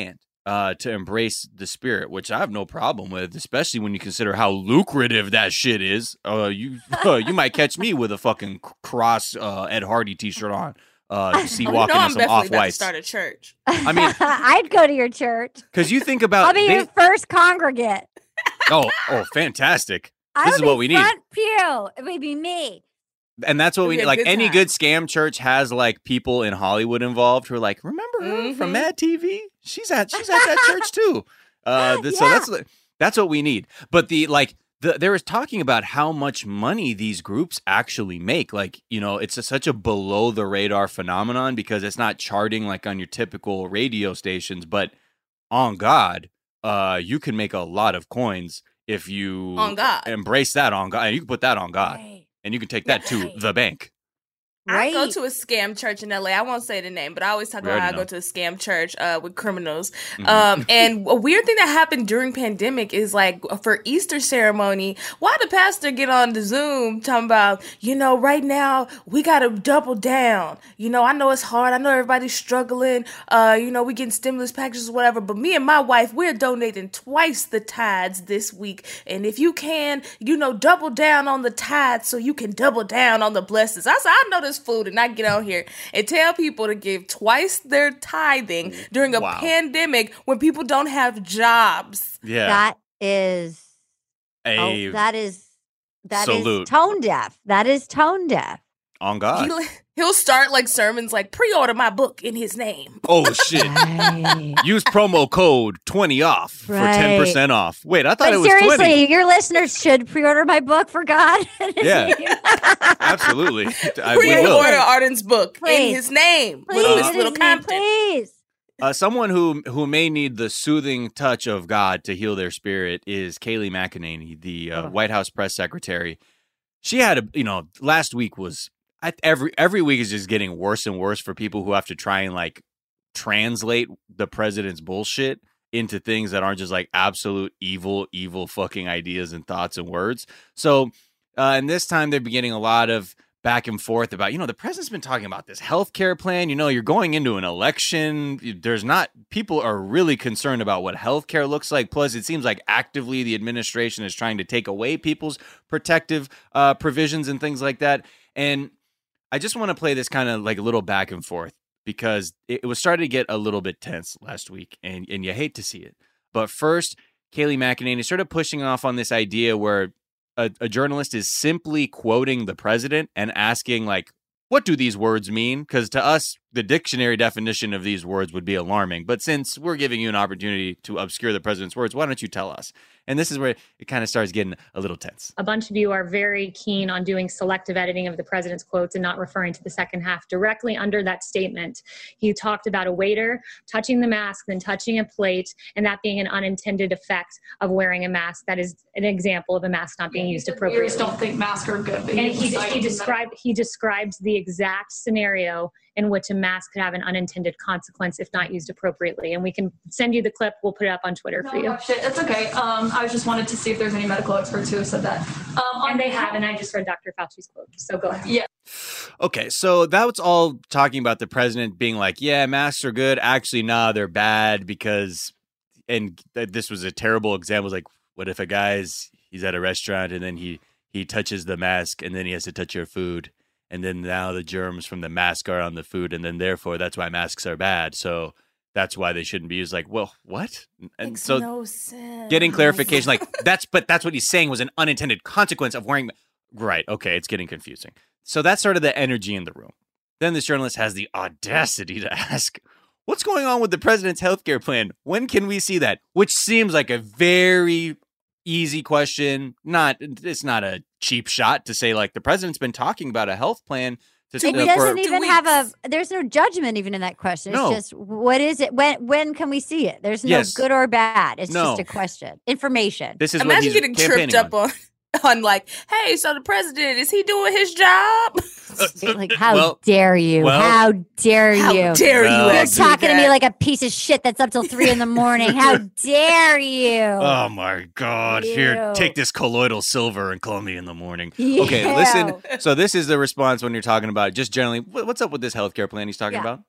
Speaker 5: uh, to embrace the spirit, which I have no problem with, especially when you consider how lucrative that shit is. Uh, you uh, you might catch me with a fucking cross uh, Ed Hardy t-shirt on. Uh, see
Speaker 6: Oh,
Speaker 5: walking
Speaker 6: you know
Speaker 5: in
Speaker 6: I'm
Speaker 5: some
Speaker 6: definitely
Speaker 5: off
Speaker 6: about to
Speaker 5: whites.
Speaker 6: start a church.
Speaker 5: I mean,
Speaker 7: I'd go to your church.
Speaker 5: because you think about
Speaker 7: I'll be
Speaker 5: they-
Speaker 7: your first congregant.
Speaker 5: oh oh fantastic.
Speaker 7: I
Speaker 5: This
Speaker 7: would
Speaker 5: is what
Speaker 7: be
Speaker 5: we need.
Speaker 7: front pew. It would be me.
Speaker 5: And that's what
Speaker 6: It'll
Speaker 5: we
Speaker 6: be
Speaker 5: need.
Speaker 6: a
Speaker 5: Like
Speaker 6: good
Speaker 5: any
Speaker 6: time.
Speaker 5: good scam church has like people in Hollywood involved who are like, remember her from
Speaker 6: Mhm.
Speaker 5: Mad T V? She's at she's at that church too. Uh, th- So
Speaker 7: Yeah.
Speaker 5: that's that's what we need. But the like the there was talking about how much money these groups actually make. Like you know, it's a, such a below the radar phenomenon because it's not charting like on your typical radio stations. But on God, uh, you can make a lot of coins if you
Speaker 6: On God.
Speaker 5: embrace that on God. And you can put that on God.
Speaker 7: Right.
Speaker 5: And you can take that to
Speaker 6: Right.
Speaker 5: the bank.
Speaker 6: I go
Speaker 7: Right.
Speaker 6: to a scam church in L A. I won't say the name, but I always talk
Speaker 5: We
Speaker 6: about how I
Speaker 5: already
Speaker 6: go
Speaker 5: know.
Speaker 6: to a scam church uh, with criminals.
Speaker 5: Mhm.
Speaker 6: Um, and a weird thing that happened during pandemic is like for Easter ceremony, why the pastor get on the Zoom talking about, you know, right now we got to double down. You know, I know it's hard. I know everybody's struggling. Uh, you know, we getting stimulus packages or whatever. But me and my wife, we're donating twice the tithes this week. And if you can, you know, double down on the tithes so you can double down on the blessings. I said, I know this food and I get on here and tell people to give twice their tithing during a
Speaker 5: Wow.
Speaker 6: pandemic when people don't have jobs.
Speaker 5: Yeah.
Speaker 7: That is
Speaker 5: a
Speaker 7: oh, that is that
Speaker 5: salute.
Speaker 7: is tone deaf. That is tone deaf.
Speaker 5: on God.
Speaker 6: He, he'll start like sermons like pre-order my book in his name.
Speaker 5: Oh shit.
Speaker 7: Right.
Speaker 5: Use promo code twenty off for ten percent off. Wait, I thought
Speaker 7: But
Speaker 5: it was
Speaker 7: seriously,
Speaker 5: twenty.
Speaker 7: your listeners should pre-order my book for God.
Speaker 5: Yeah. Absolutely. I, we will.
Speaker 6: Pre-order Arden's book
Speaker 7: Please.
Speaker 6: in his name with
Speaker 7: please,
Speaker 6: this little
Speaker 7: Disney,
Speaker 6: Compton.
Speaker 7: please.
Speaker 5: Uh, someone who who may need the soothing touch of God to heal their spirit is Kayleigh McEnany, the uh,
Speaker 7: Oh.
Speaker 5: White House press secretary. She had a, you know, last week was I, every every week is just getting worse and worse for people who have to try and like translate the president's bullshit into things that aren't just like absolute evil, evil fucking ideas and thoughts and words. So, uh, and this time they're getting a lot of back and forth about, you know, the president's been talking about this healthcare plan. You know, you're going into an election. There's not, people are really concerned about what healthcare looks like. Plus, it seems like actively the administration is trying to take away people's protective uh, provisions and things like that. And I just want to play this kind of like a little back and forth because it, it was starting to get a little bit tense last week, and, and you hate to see it. But first, Kayleigh McEnany started pushing off on this idea where a, a journalist is simply quoting the president and asking, like, what do these words mean? Because to us, the dictionary definition of these words would be alarming. But since we're giving you an opportunity to obscure the president's words, why don't you tell us? And this is where it kind of starts getting a little tense.
Speaker 11: A bunch of you are very keen on doing selective editing of the president's quotes and not referring to the second half. Directly under that statement, he talked about a waiter touching the mask, then touching a plate, and that being an unintended effect of wearing a mask. That is an example of a mask not being used appropriately.
Speaker 12: Waiters don't think masks are good. But
Speaker 11: And he,
Speaker 12: decided
Speaker 11: he
Speaker 12: that-
Speaker 11: described he describes the exact scenario in which a mask could have an unintended consequence if not used appropriately. And we can send you the clip. We'll put it up on Twitter
Speaker 12: No,
Speaker 11: for you.
Speaker 12: no, shit, it's okay. Um, I just wanted to see if there's any medical experts who have said that. Um, on
Speaker 11: And they have, and I just read Doctor Fauci's quote. So go ahead.
Speaker 12: Yeah.
Speaker 5: Okay, so that was all talking about the president being like, yeah, masks are good. Actually, nah, they're bad because, and th- this was a terrible example. Like, what if a guy's, he's at a restaurant and then he, he touches the mask and then he has to touch your food. And then now the germs from the mask are on the food. And then therefore that's why masks are bad. So that's why they shouldn't be used. Like, well, what? And
Speaker 6: Makes
Speaker 5: so
Speaker 6: no sense.
Speaker 5: getting clarification, like that's, but that's what he's saying was an unintended consequence of wearing. Right. Okay. It's getting confusing. So that's sort of the energy in the room. Then this journalist has the audacity to ask, what's going on with the president's healthcare plan? When can we see that? Which seems like a very easy question. Not, it's not a cheap shot to say like the president's been talking about a health plan. To,
Speaker 7: It
Speaker 5: uh,
Speaker 7: doesn't
Speaker 5: for-
Speaker 7: even have a. There's no judgment even in that question. It's
Speaker 5: No.
Speaker 7: just what is it? When when can we see it? There's no
Speaker 5: Yes.
Speaker 7: good or bad. It's
Speaker 5: No.
Speaker 7: just a question. Information.
Speaker 5: This is what
Speaker 6: Imagine
Speaker 5: he's
Speaker 6: getting
Speaker 5: campaigning
Speaker 6: tripped up
Speaker 5: on.
Speaker 6: on. on like, hey, so the president, is he doing his job?
Speaker 7: Like, how
Speaker 5: Well-
Speaker 7: dare you?
Speaker 5: well-
Speaker 7: how dare
Speaker 6: How
Speaker 7: you?
Speaker 6: dare
Speaker 5: Well-
Speaker 6: you
Speaker 7: You're
Speaker 6: ask me
Speaker 7: talking to me
Speaker 6: that?
Speaker 7: like a piece of shit that's up till three in the morning. How dare you?
Speaker 5: Oh my God. Here,
Speaker 7: Ew.
Speaker 5: take this colloidal silver and call me in the morning.
Speaker 7: Ew.
Speaker 5: Okay, listen. So this is the response when you're talking about just generally, what- what's up with this healthcare plan he's talking
Speaker 7: Yeah.
Speaker 5: about?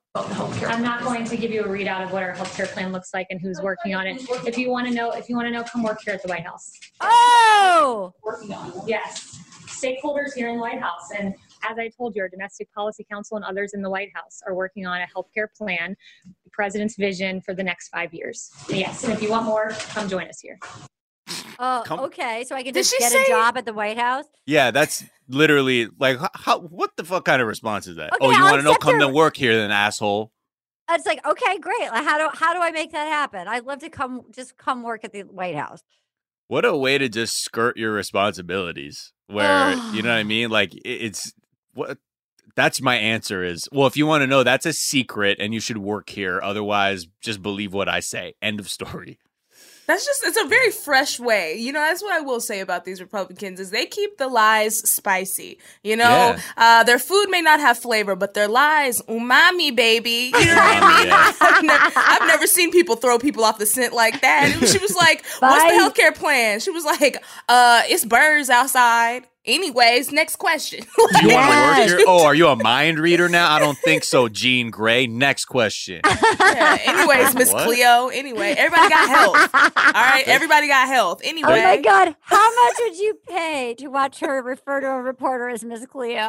Speaker 11: I'm not going to give you a readout of what our healthcare plan looks like and who's working on it. If you want to know, if you want to know, come work here at the White House.
Speaker 7: Oh,
Speaker 11: Working on it. Yes, stakeholders here in the White House, and as I told you, our Domestic Policy Council and others in the White House are working on a healthcare plan, the president's vision for the next five years. Yes, and if you want more, come join us here.
Speaker 7: oh,
Speaker 5: Come-
Speaker 7: okay. So I can
Speaker 6: Did
Speaker 7: just
Speaker 6: she
Speaker 7: get
Speaker 6: say-
Speaker 7: a job at the White House.
Speaker 5: Yeah, that's literally like how, how what the fuck kind of response is that?
Speaker 7: Okay,
Speaker 5: oh, you
Speaker 7: I'll
Speaker 5: want to know?
Speaker 7: accept
Speaker 5: Come
Speaker 7: your-
Speaker 5: to work here, then asshole.
Speaker 7: It's like, okay, great. Like, how do how do I make that happen? I'd love to come just come work at the White House.
Speaker 5: What a way to just skirt your responsibilities. Where you know what I mean? Like it, it's what. That's my answer is, well, if you want to know, that's a secret and you should work here. Otherwise, just believe what I say. End of story.
Speaker 6: That's just, it's a very fresh way. You know, that's what I will say about these Republicans is they keep the lies spicy. You know,
Speaker 5: Yeah.
Speaker 6: uh, their food may not have flavor, but their lies, umami, baby. You know what I mean?
Speaker 5: Yeah.
Speaker 6: I've, never, I've never seen people throw people off the scent like that. And she was like, what's
Speaker 7: Bye.
Speaker 6: the healthcare plan? She was like, uh, it's birds outside. Anyways, next question.
Speaker 5: Do you want to
Speaker 7: Yes.
Speaker 5: work here? Oh, are you a mind reader now? I don't think so, Jean Grey. Next question.
Speaker 6: Yeah, anyways, Miss
Speaker 5: What?
Speaker 6: Cleo. Anyway, everybody got health. All right, everybody got health. Anyway.
Speaker 7: Oh my God. How much would you pay to watch her refer to a reporter as Miss Cleo?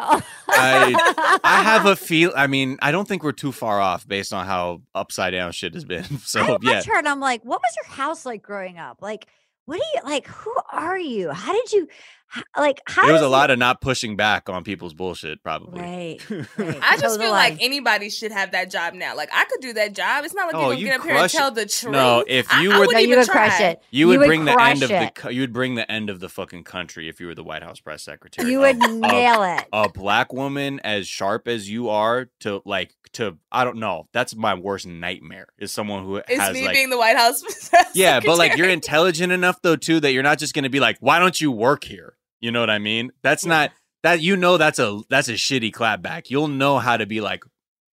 Speaker 5: I I have a feel. I mean, I don't think we're too far off based on how upside down shit has been. So
Speaker 7: I
Speaker 5: yeah,
Speaker 7: watch her and I'm like, what was your house like growing up? Like, what do you like? Who are you? How did you h- like? How
Speaker 5: it was
Speaker 7: does
Speaker 5: a lot of not pushing back on people's bullshit. Probably.
Speaker 7: Right. right.
Speaker 6: I just feel
Speaker 7: Totally.
Speaker 6: like anybody should have that job now. Like I could do that job. It's not like
Speaker 5: Oh,
Speaker 6: you're gonna
Speaker 5: you
Speaker 6: get up here and
Speaker 5: crush
Speaker 6: tell
Speaker 5: it.
Speaker 6: the truth.
Speaker 5: No, if
Speaker 6: I-
Speaker 5: you
Speaker 6: I
Speaker 5: were-
Speaker 6: wouldn't
Speaker 7: No, you
Speaker 6: even
Speaker 7: would
Speaker 6: try.
Speaker 7: crush it.
Speaker 5: You would
Speaker 7: would
Speaker 5: bring the end of
Speaker 7: crush
Speaker 5: the
Speaker 7: it.
Speaker 5: co- you would bring the end of the fucking country if you were the White House press secretary.
Speaker 7: You
Speaker 5: A-
Speaker 7: would
Speaker 5: a-
Speaker 7: nail it.
Speaker 5: A black woman as sharp as you are to like to I don't know. That's my worst nightmare. Is someone who
Speaker 6: It's
Speaker 5: has
Speaker 6: me
Speaker 5: like
Speaker 6: being the White House.
Speaker 5: yeah, but like you're
Speaker 6: secretary.
Speaker 5: intelligent enough though too that you're not just gonna be like, why don't you work here? You know what I mean? That's not that you know that's a that's a shitty clapback. You'll know how to be like,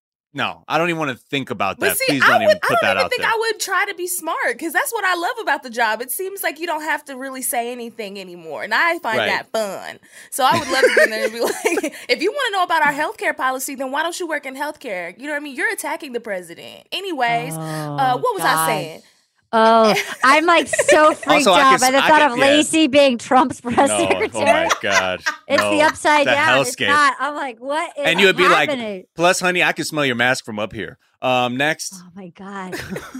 Speaker 5: no, I don't even want to think about
Speaker 6: But
Speaker 5: that.
Speaker 6: see,
Speaker 5: Please
Speaker 6: I,
Speaker 5: don't
Speaker 6: would,
Speaker 5: even
Speaker 6: I
Speaker 5: put
Speaker 6: don't
Speaker 5: that
Speaker 6: even
Speaker 5: out
Speaker 6: think
Speaker 5: there.
Speaker 6: I would try to be smart because that's what I love about the job. It seems like you don't have to really say anything anymore, and I find
Speaker 5: Right.
Speaker 6: that fun. So I would love to be in there and be like, if you want to know about our healthcare policy, then why don't you work in healthcare? You know what I mean? You're attacking the president. Anyways, uh, what was I
Speaker 7: God.
Speaker 6: saying?
Speaker 7: Oh, I'm like so freaked
Speaker 5: Also, I
Speaker 7: out
Speaker 5: can
Speaker 7: by
Speaker 5: s-
Speaker 7: the
Speaker 5: I
Speaker 7: thought
Speaker 5: can-
Speaker 7: of
Speaker 5: yeah.
Speaker 7: Lacey being Trump's press
Speaker 5: No,
Speaker 7: secretary.
Speaker 5: oh my god,
Speaker 7: It's
Speaker 5: no.
Speaker 7: the upside
Speaker 5: The
Speaker 7: down. It's
Speaker 5: hellscape.
Speaker 7: not. I'm like, what is
Speaker 5: And you would be
Speaker 7: happening?
Speaker 5: like, plus, honey, I can smell your mask from up here. Um, next.
Speaker 7: Oh my God.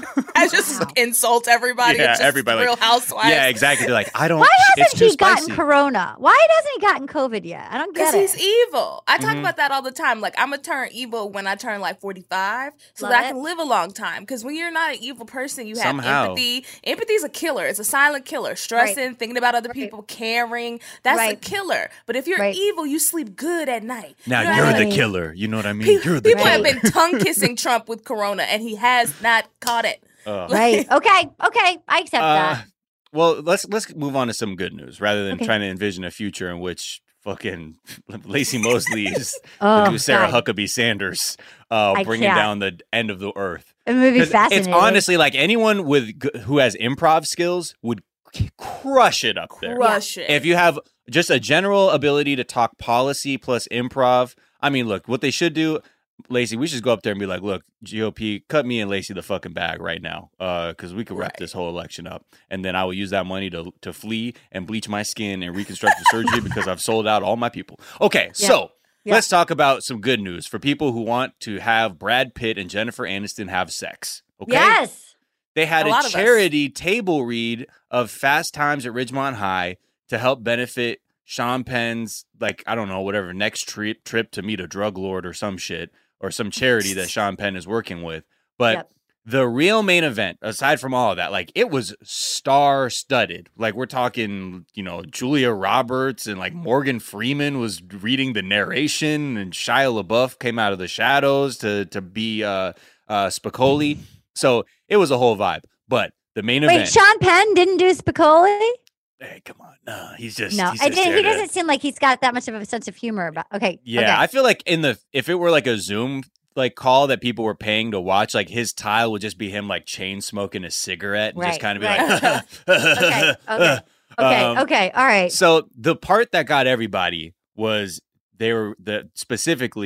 Speaker 6: I just
Speaker 7: Wow.
Speaker 6: insult everybody.
Speaker 5: Yeah,
Speaker 6: It's just
Speaker 5: everybody, like,
Speaker 6: Real Housewives.
Speaker 5: Yeah, exactly. They're like, I don't.
Speaker 7: Why
Speaker 5: it's
Speaker 7: hasn't
Speaker 5: too
Speaker 7: he gotten
Speaker 5: spicy.
Speaker 7: corona? Why hasn't he gotten COVID yet? I don't get
Speaker 6: Because
Speaker 7: it.
Speaker 6: he's evil. I talk
Speaker 5: Mhm.
Speaker 6: about that all the time. Like, I'm going to turn evil when I turn like forty-five so
Speaker 7: Love
Speaker 6: that I
Speaker 7: it.
Speaker 6: can live a long time. Because when you're not an evil person, you have
Speaker 5: Somehow.
Speaker 6: empathy. Empathy is a killer. It's a silent killer. Stressing, thinking about other people, caring. That's a
Speaker 7: Right.
Speaker 6: killer. But if you're
Speaker 7: Right.
Speaker 6: evil, you sleep good at night.
Speaker 5: Now
Speaker 6: You know
Speaker 5: you're
Speaker 6: what I
Speaker 5: the
Speaker 6: mean?
Speaker 5: killer. You know what I mean?
Speaker 6: Pe-
Speaker 5: You're the
Speaker 6: People
Speaker 5: killer.
Speaker 6: have been tongue kissing Trump with corona, and he has not caught it.
Speaker 5: Ugh.
Speaker 7: Right. Okay. Okay. I accept
Speaker 5: Uh,
Speaker 7: that.
Speaker 5: well, let's let's move on to some good news rather than
Speaker 7: Okay.
Speaker 5: trying to envision a future in which fucking Lacey Mosley is
Speaker 7: Oh,
Speaker 5: the new Sarah
Speaker 7: God.
Speaker 5: Huckabee Sanders, uh,
Speaker 7: I
Speaker 5: bringing
Speaker 7: can't.
Speaker 5: down the end of the earth.
Speaker 7: It would be
Speaker 5: 'Cause
Speaker 7: fascinating.
Speaker 5: It's honestly like anyone with g- who has improv skills would c- crush it up there.
Speaker 6: Crush it.
Speaker 5: If you have just a general ability to talk policy plus improv, I mean, look, what they should do, Lacey, we should go up there and be like, look, G O P, cut me and Lacey the fucking bag right now, because we could wrap
Speaker 6: Right.
Speaker 5: this whole election up, and then I will use that money to to flee and bleach my skin and reconstructive surgery because I've sold out all my people. Okay, so
Speaker 7: Yeah.
Speaker 5: let's talk about some good news for people who want to have Brad Pitt and Jennifer Aniston have sex. Okay,
Speaker 7: Yes.
Speaker 5: they had
Speaker 6: A
Speaker 5: a,
Speaker 6: lot of us.
Speaker 5: charity table read of Fast Times at Ridgemont High to help benefit Sean Penn's, like, I don't know, whatever, next trip trip to meet a drug lord or some shit, or some charity that Sean Penn is working with. But
Speaker 7: Yep.
Speaker 5: the real main event, aside from all of that, like, it was star studded. Like, we're talking, you know, Julia Roberts and like Morgan Freeman was reading the narration, and Shia LaBeouf came out of the shadows to to be uh uh Spicoli. So it was a whole vibe. But the main
Speaker 7: Wait,
Speaker 5: event,
Speaker 7: Sean Penn didn't do Spicoli?
Speaker 5: hey, come on, no, he's just
Speaker 7: No,
Speaker 5: he's
Speaker 7: I
Speaker 5: just
Speaker 7: didn't.
Speaker 5: there
Speaker 7: He
Speaker 5: to-
Speaker 7: doesn't seem like he's got that much of a sense of humor. About okay.
Speaker 5: Yeah,
Speaker 7: okay.
Speaker 5: I feel like in the if it were like a Zoom like call that people were paying to watch, like his tile would just be him like chain smoking a cigarette and
Speaker 7: Right,
Speaker 5: just kind of be
Speaker 7: right.
Speaker 5: like,
Speaker 7: okay. Okay. Okay.
Speaker 5: Um,
Speaker 7: okay. All right.
Speaker 5: So the part that got everybody was they were the specifically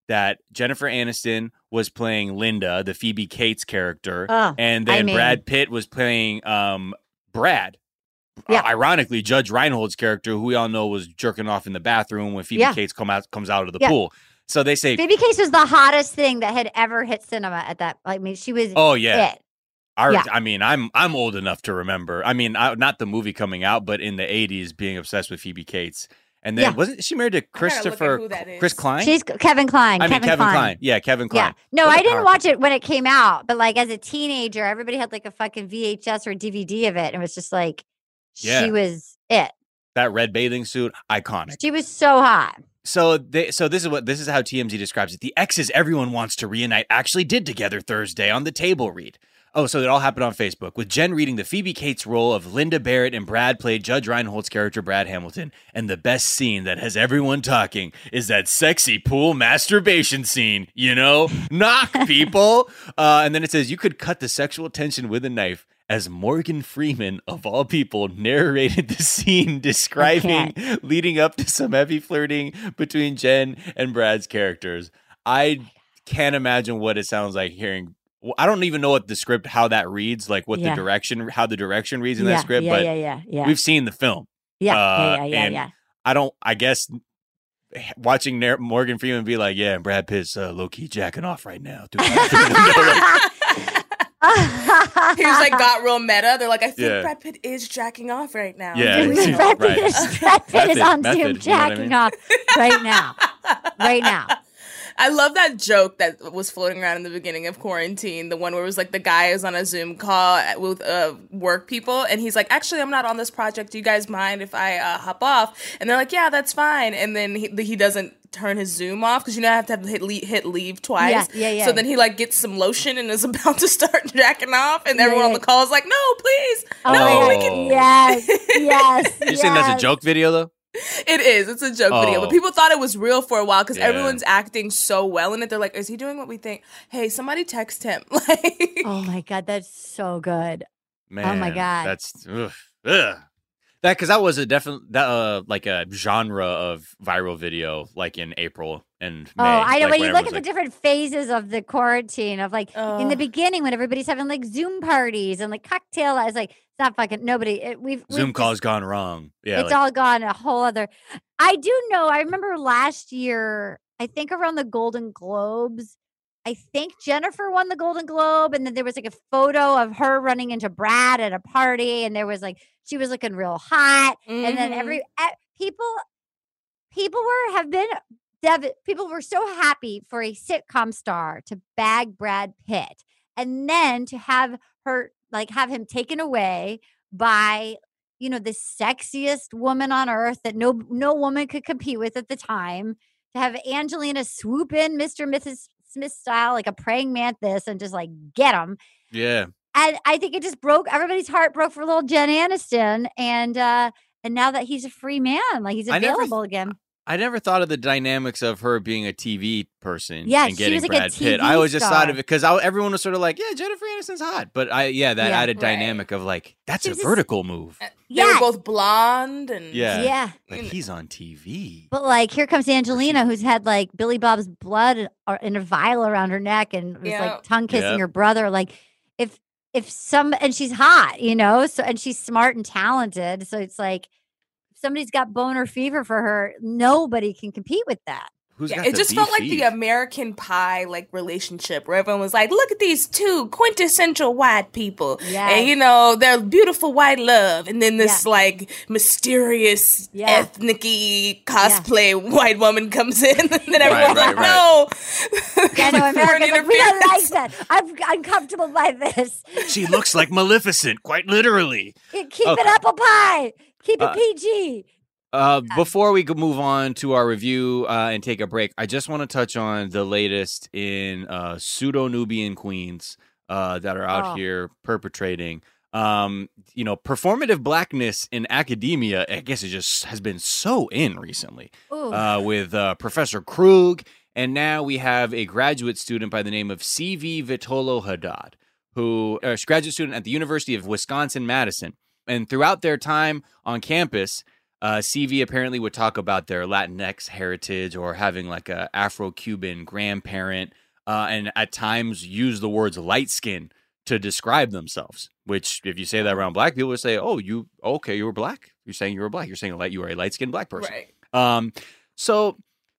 Speaker 5: that Jennifer Aniston was playing Linda, the Phoebe Cates character,
Speaker 7: Oh,
Speaker 5: and then
Speaker 7: I mean-
Speaker 5: Brad Pitt was playing um, Brad.
Speaker 7: Yeah.
Speaker 5: Uh, ironically, Judge Reinhold's character, who we all know was jerking off in the bathroom when Phoebe
Speaker 7: Yeah.
Speaker 5: Cates come out comes out of the
Speaker 7: Yeah.
Speaker 5: pool. So they say,
Speaker 7: Phoebe Cates was the hottest thing that had ever hit cinema at that. I mean, she was.
Speaker 5: "Oh yeah."
Speaker 7: it.
Speaker 5: I,
Speaker 7: Yeah.
Speaker 5: I mean, I'm I'm old enough to remember. I mean, I, not the movie coming out, but in the eighties, being obsessed with Phoebe Cates. And then
Speaker 7: Yeah.
Speaker 5: wasn't she married to Christopher
Speaker 6: who that is.
Speaker 5: Chris Klein?
Speaker 7: She's Kevin Klein.
Speaker 5: I mean,
Speaker 7: Kevin,
Speaker 5: Kevin Klein.
Speaker 7: Klein.
Speaker 5: Yeah, Kevin Klein.
Speaker 7: Yeah. No,
Speaker 5: What a
Speaker 7: I didn't
Speaker 5: powerful-
Speaker 7: watch it when it came out, but like as a teenager, everybody had like a fucking V H S or D V D of it. And it was just like,
Speaker 5: Yeah.
Speaker 7: she was it.
Speaker 5: That red bathing suit, iconic.
Speaker 7: She was so hot.
Speaker 5: So they, so this is what this is how T M Z describes it. The exes everyone wants to reunite actually did together Thursday on the table read. Oh, so it all happened on Facebook, with Jen reading the Phoebe Cates role of Linda Barrett and Brad played Judge Reinhold's character Brad Hamilton. And the best scene that has everyone talking is that sexy pool masturbation scene. You know, knock people. Uh, and then it says you could cut the sexual tension with a knife. As Morgan Freeman, of all people, narrated the scene describing leading up to some heavy flirting between Jen and Brad's characters. I can't imagine what it sounds like hearing. Well, I don't even know what the script, how that reads, like what
Speaker 7: Yeah.
Speaker 5: the direction, how the direction reads in
Speaker 7: Yeah,
Speaker 5: that script.
Speaker 7: yeah,
Speaker 5: but
Speaker 7: yeah, yeah, yeah.
Speaker 5: we've seen the film.
Speaker 7: Yeah,
Speaker 5: Uh,
Speaker 7: yeah, yeah, yeah,
Speaker 5: and
Speaker 7: yeah.
Speaker 5: I don't. I guess watching Nar- Morgan Freeman be like, "Yeah, and Brad Pitt's uh, low key jacking off right now." through the-
Speaker 6: He was like, got real meta. They're like, I think
Speaker 5: Yeah.
Speaker 6: Brad Pitt is jacking off right now.
Speaker 5: Yeah,
Speaker 7: Brad
Speaker 5: right.
Speaker 7: Pitt is, Brad Pitt is
Speaker 5: Method,
Speaker 7: on
Speaker 5: method,
Speaker 7: Zoom
Speaker 5: you know what I
Speaker 7: jacking
Speaker 5: mean?
Speaker 7: off right now. Right now.
Speaker 6: I love that joke that was floating around in the beginning of quarantine. The one where it was like the guy is on a Zoom call with uh, work people, and he's like, "Actually, I'm not on this project. Do you guys mind if I uh, hop off?" And they're like, "Yeah, that's fine." And then he, he doesn't turn his Zoom off because you know I have to have hit leave, hit leave twice.
Speaker 7: Yeah, yeah, yeah.
Speaker 6: So then he like gets some lotion and is about to start jacking off, and
Speaker 7: Yeah,
Speaker 6: everyone on
Speaker 7: yeah.
Speaker 6: the call is like, "No, please,
Speaker 7: Oh
Speaker 6: no,
Speaker 7: my
Speaker 6: we
Speaker 7: God.
Speaker 6: can."
Speaker 7: Yes, yes.
Speaker 5: You saying that's a
Speaker 7: yes.
Speaker 5: joke video though?
Speaker 6: It is. It's a joke video,
Speaker 5: Oh.
Speaker 6: but people thought it was real for a while because
Speaker 5: Yeah.
Speaker 6: everyone's acting so well in it. They're like, "Is he doing what we think?" Hey, somebody text him. Like,
Speaker 7: Oh my God, that's so good.
Speaker 5: Man,
Speaker 7: Oh my God.
Speaker 5: that's ugh, ugh. That because that was a definite that uh like a genre of viral video like in April and May.
Speaker 7: Oh, I know.
Speaker 5: like
Speaker 7: when you
Speaker 5: when
Speaker 7: look at
Speaker 5: everyone's
Speaker 7: the
Speaker 5: like,
Speaker 7: different phases of the quarantine, of like in the
Speaker 6: Ugh.
Speaker 7: beginning when everybody's having like Zoom parties and like cocktail, I was like, it's not fucking nobody. It, we've
Speaker 5: Zoom
Speaker 7: we've
Speaker 5: call's
Speaker 7: just-
Speaker 5: gone wrong. Yeah,
Speaker 7: it's
Speaker 5: like,
Speaker 7: all gone a whole other. I do know. I remember last year. I think around the Golden Globes. I think Jennifer won the Golden Globe, and then there was like a photo of her running into Brad at a party, and there was like she was looking real hot, and then
Speaker 6: Mhm.
Speaker 7: every eh, people, people were have been. Dev- people were so happy for a sitcom star to bag Brad Pitt, and then to have her like have him taken away by you know the sexiest woman on earth that no no woman could compete with at the time. To have Angelina swoop in Mister and Missus Smith style like a praying mantis and just like get him.
Speaker 5: yeah.
Speaker 7: And I think it just broke everybody's heart broke for little Jen Aniston, and uh and now that he's a free man, like he's
Speaker 5: I never
Speaker 7: available again.
Speaker 5: I never thought of the dynamics of her being a T V person
Speaker 7: Yeah,
Speaker 5: and
Speaker 7: she
Speaker 5: getting
Speaker 7: was like a
Speaker 5: Brad Pitt.
Speaker 7: T V
Speaker 5: I always just thought
Speaker 7: star.
Speaker 5: of it because everyone was sort of like, yeah, Jennifer Aniston's hot. But I, yeah, that
Speaker 7: Yeah.
Speaker 5: added
Speaker 6: Right.
Speaker 5: dynamic of like, that's
Speaker 7: She
Speaker 5: a
Speaker 7: was just-
Speaker 5: vertical move.
Speaker 6: They
Speaker 7: Yeah.
Speaker 6: were both blonde and
Speaker 5: Yeah.
Speaker 7: Yeah.
Speaker 5: Like he's on T V.
Speaker 7: But like, here comes Angelina, who's had like Billy Bob's blood or- in a vial around her neck, and was
Speaker 6: Yeah.
Speaker 7: like tongue kissing
Speaker 5: Yep.
Speaker 7: her brother. Like, if if some and she's hot, you know, so and she's smart and talented. So it's like, if somebody's got boner fever for her, nobody can compete with that.
Speaker 5: Who's
Speaker 6: Yeah,
Speaker 5: got
Speaker 6: it
Speaker 5: the
Speaker 6: just felt like
Speaker 5: beef?
Speaker 6: the American Pie like relationship where everyone was like, "Look at these two quintessential white people,
Speaker 7: Yes.
Speaker 6: and you know they're beautiful white love," and then this
Speaker 7: Yeah.
Speaker 6: like mysterious
Speaker 7: Yeah.
Speaker 6: ethnic cosplay white woman comes in, and then everyone's
Speaker 5: right,
Speaker 6: like,
Speaker 5: right.
Speaker 6: "No,
Speaker 7: Yeah, no,
Speaker 6: Foreign
Speaker 7: Americans like, we don't like
Speaker 6: interference."
Speaker 7: that. I'm uncomfortable by this.
Speaker 5: She looks like Maleficent, quite literally.
Speaker 7: Keep
Speaker 5: Okay.
Speaker 7: it apple pie. Keep it
Speaker 5: Uh,
Speaker 7: P G.
Speaker 5: Uh, before we could move on to our review uh, and take a break, I just want to touch on the latest in uh, pseudo-Nubian queens uh, that are out
Speaker 7: Oh.
Speaker 5: here perpetrating. Um, you know, performative blackness in academia, I guess it just has been so in recently
Speaker 7: Ooh.
Speaker 5: uh, with uh, Professor Krug. And now we have a graduate student by the name of C V Vitolo Haddad, who is a graduate student at the University of Wisconsin-Madison. And throughout their time on campus, Uh, C V apparently would talk about their Latinx heritage or having like a Afro-Cuban grandparent, uh, and at times use the words light skin to describe themselves, which if you say that around black people, would say, oh, you, okay, you were black. You're saying you were black. You're saying light, you are a light-skinned black person.
Speaker 6: Right.
Speaker 5: Um, so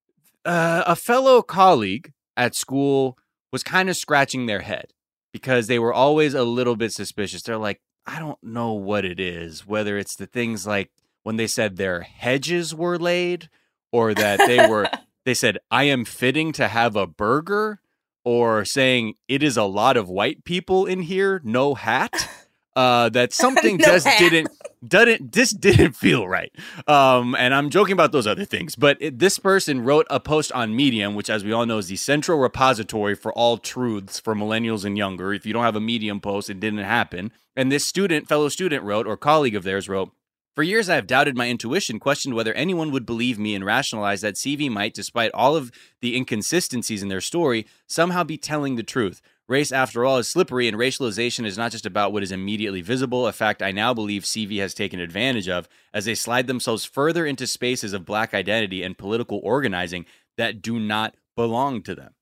Speaker 5: uh, a fellow colleague at school was kind of scratching their head because they were always a little bit suspicious. They're like, I don't know what it is, whether it's the things like when they said their hedges were laid or that they were, they said, I am fitting to have a burger, or saying it is a lot of white people in here, no hat. Uh, that something
Speaker 6: No
Speaker 5: just
Speaker 6: hat.
Speaker 5: didn't, didn't, this didn't feel right. Um, and I'm joking about those other things, but it, this person wrote a post on Medium, which as we all know is the central repository for all truths for millennials and younger. If you don't have a Medium post, it didn't happen. And this student, fellow student wrote, or colleague of theirs wrote, for years I have doubted my intuition, questioned whether anyone would believe me, and rationalized that C V might, despite all of the inconsistencies in their story, somehow be telling the truth. Race, after all, is slippery, and racialization is not just about what is immediately visible, a fact I now believe C V has taken advantage of as they slide themselves further into spaces of black identity and political organizing that do not belong to them.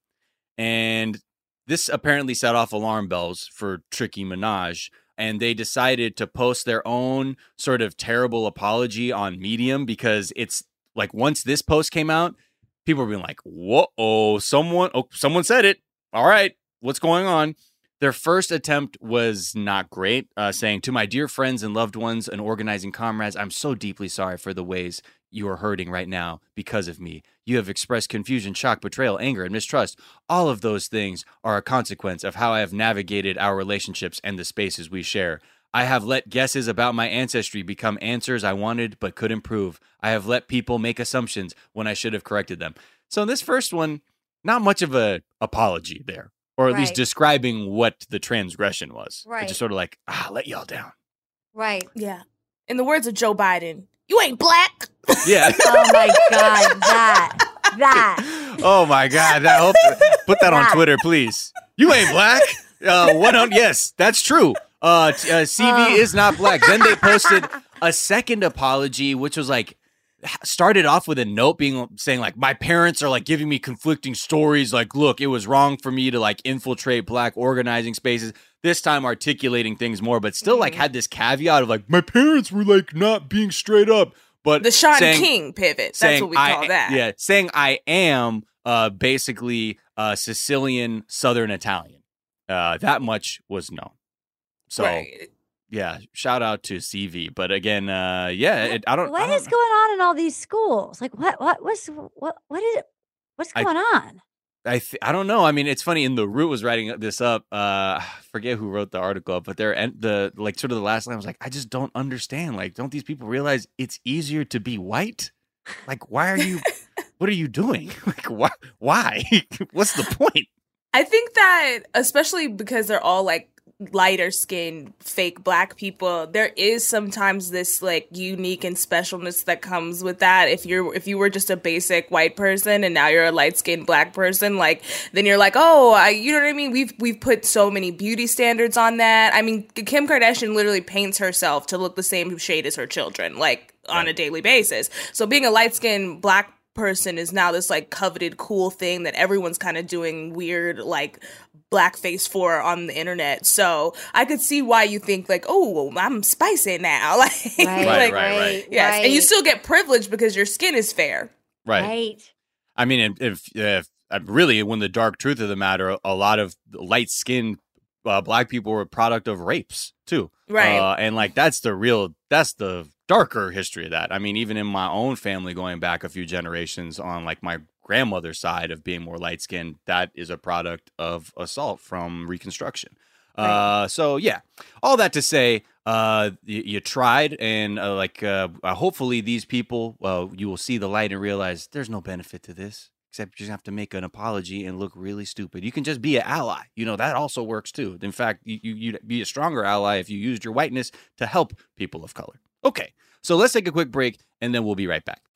Speaker 5: And this apparently set off alarm bells for Tricki Minaj, and they decided to post their own sort of terrible apology on Medium because it's like once this post came out, people were being like, whoa, someone, oh, someone said it. All right. What's going on? Their first attempt was not great, uh, saying, to my dear friends and loved ones and organizing comrades, I'm so deeply sorry for the ways you are hurting right now because of me. You have expressed confusion, shock, betrayal, anger, and mistrust. All of those things are a consequence of how I have navigated our relationships and the spaces we share. I have let guesses about my ancestry become answers I wanted but couldn't prove. I have let people make assumptions when I should have corrected them. So in this first one, not much of a apology there. Or at
Speaker 7: Right.
Speaker 5: least describing what the transgression was. It's
Speaker 7: Right.
Speaker 5: just sort of like, ah, let y'all down.
Speaker 7: Right.
Speaker 6: Yeah. In the words of Joe Biden, you ain't black.
Speaker 5: Yeah.
Speaker 7: Oh my God. That. That.
Speaker 5: Oh my God. I hope, put that on Twitter, please. You ain't black. Uh, what on? Yes, that's true. Uh, t- uh, C V
Speaker 7: Oh.
Speaker 5: is not black. Then they posted a second apology, which was like, started off with a note being saying like, my parents are like giving me conflicting stories. Like, look, it was wrong for me to like infiltrate black organizing spaces. This time articulating things more, but still like had this caveat of like, my parents were like not being straight up. But
Speaker 6: The Sean
Speaker 5: saying-
Speaker 6: King pivot. That's
Speaker 5: saying
Speaker 6: what we
Speaker 5: I-
Speaker 6: call that.
Speaker 5: Yeah, saying I am uh, basically uh, Sicilian Southern Italian. Uh, that much was known. So.
Speaker 6: Right.
Speaker 5: Yeah, shout out to C V. But again, uh, yeah, it, I don't. I
Speaker 7: What
Speaker 5: don't,
Speaker 7: is going on in all these schools? Like what? What? What's what? What is it? What's
Speaker 5: I-
Speaker 7: going on?
Speaker 5: I th- I don't know. I mean, it's funny. In the Root was writing this up. Uh, I forget who wrote the article up, but they're and the like sort of the last line was like, I just don't understand. Like, don't these people realize it's easier to be white? Like, why are you? What are you doing? Like, why? Why? What's the point?
Speaker 6: I think that, especially because they're all like lighter skinned fake black people, there is sometimes this like unique and specialness that comes with that. If you're if you were just a basic white person and now you're a light skinned black person, like then you're like, oh, I, you know what I mean? We've we've put so many beauty standards on that. I mean, Kim Kardashian literally paints herself to look the same shade as her children, like on a daily basis. So being a light skinned black person is now this like coveted cool thing that everyone's kind of doing weird like blackface for on the internet. So I could see why you think like, oh, I'm spicy now. Like,
Speaker 7: Right,
Speaker 5: right,
Speaker 6: like,
Speaker 5: right.
Speaker 6: yes, and you
Speaker 7: right.
Speaker 6: still get privilege because your skin is fair.
Speaker 5: Right.
Speaker 7: Right.
Speaker 5: I mean, if, if, if really, when the dark truth of the matter, a lot of light skinned uh, black people were a product of rapes too.
Speaker 6: Right.
Speaker 5: Uh, and like, that's the real, that's the darker history of that. I mean, even in my own family, going back a few generations on like my grandmother's side of being more light skinned, that is a product of assault from Reconstruction.
Speaker 7: Right.
Speaker 5: Uh, so yeah, all that to say, uh, you, you tried, and uh, like, uh, uh, hopefully these people, uh, you will see the light and realize there's no benefit to this, except you just have to make an apology and look really stupid. You can just be an ally. You know, that also works too. In fact, you, you, you'd be a stronger ally if you used your whiteness to help people of color. Okay, so let's take a quick break, and then we'll be right back.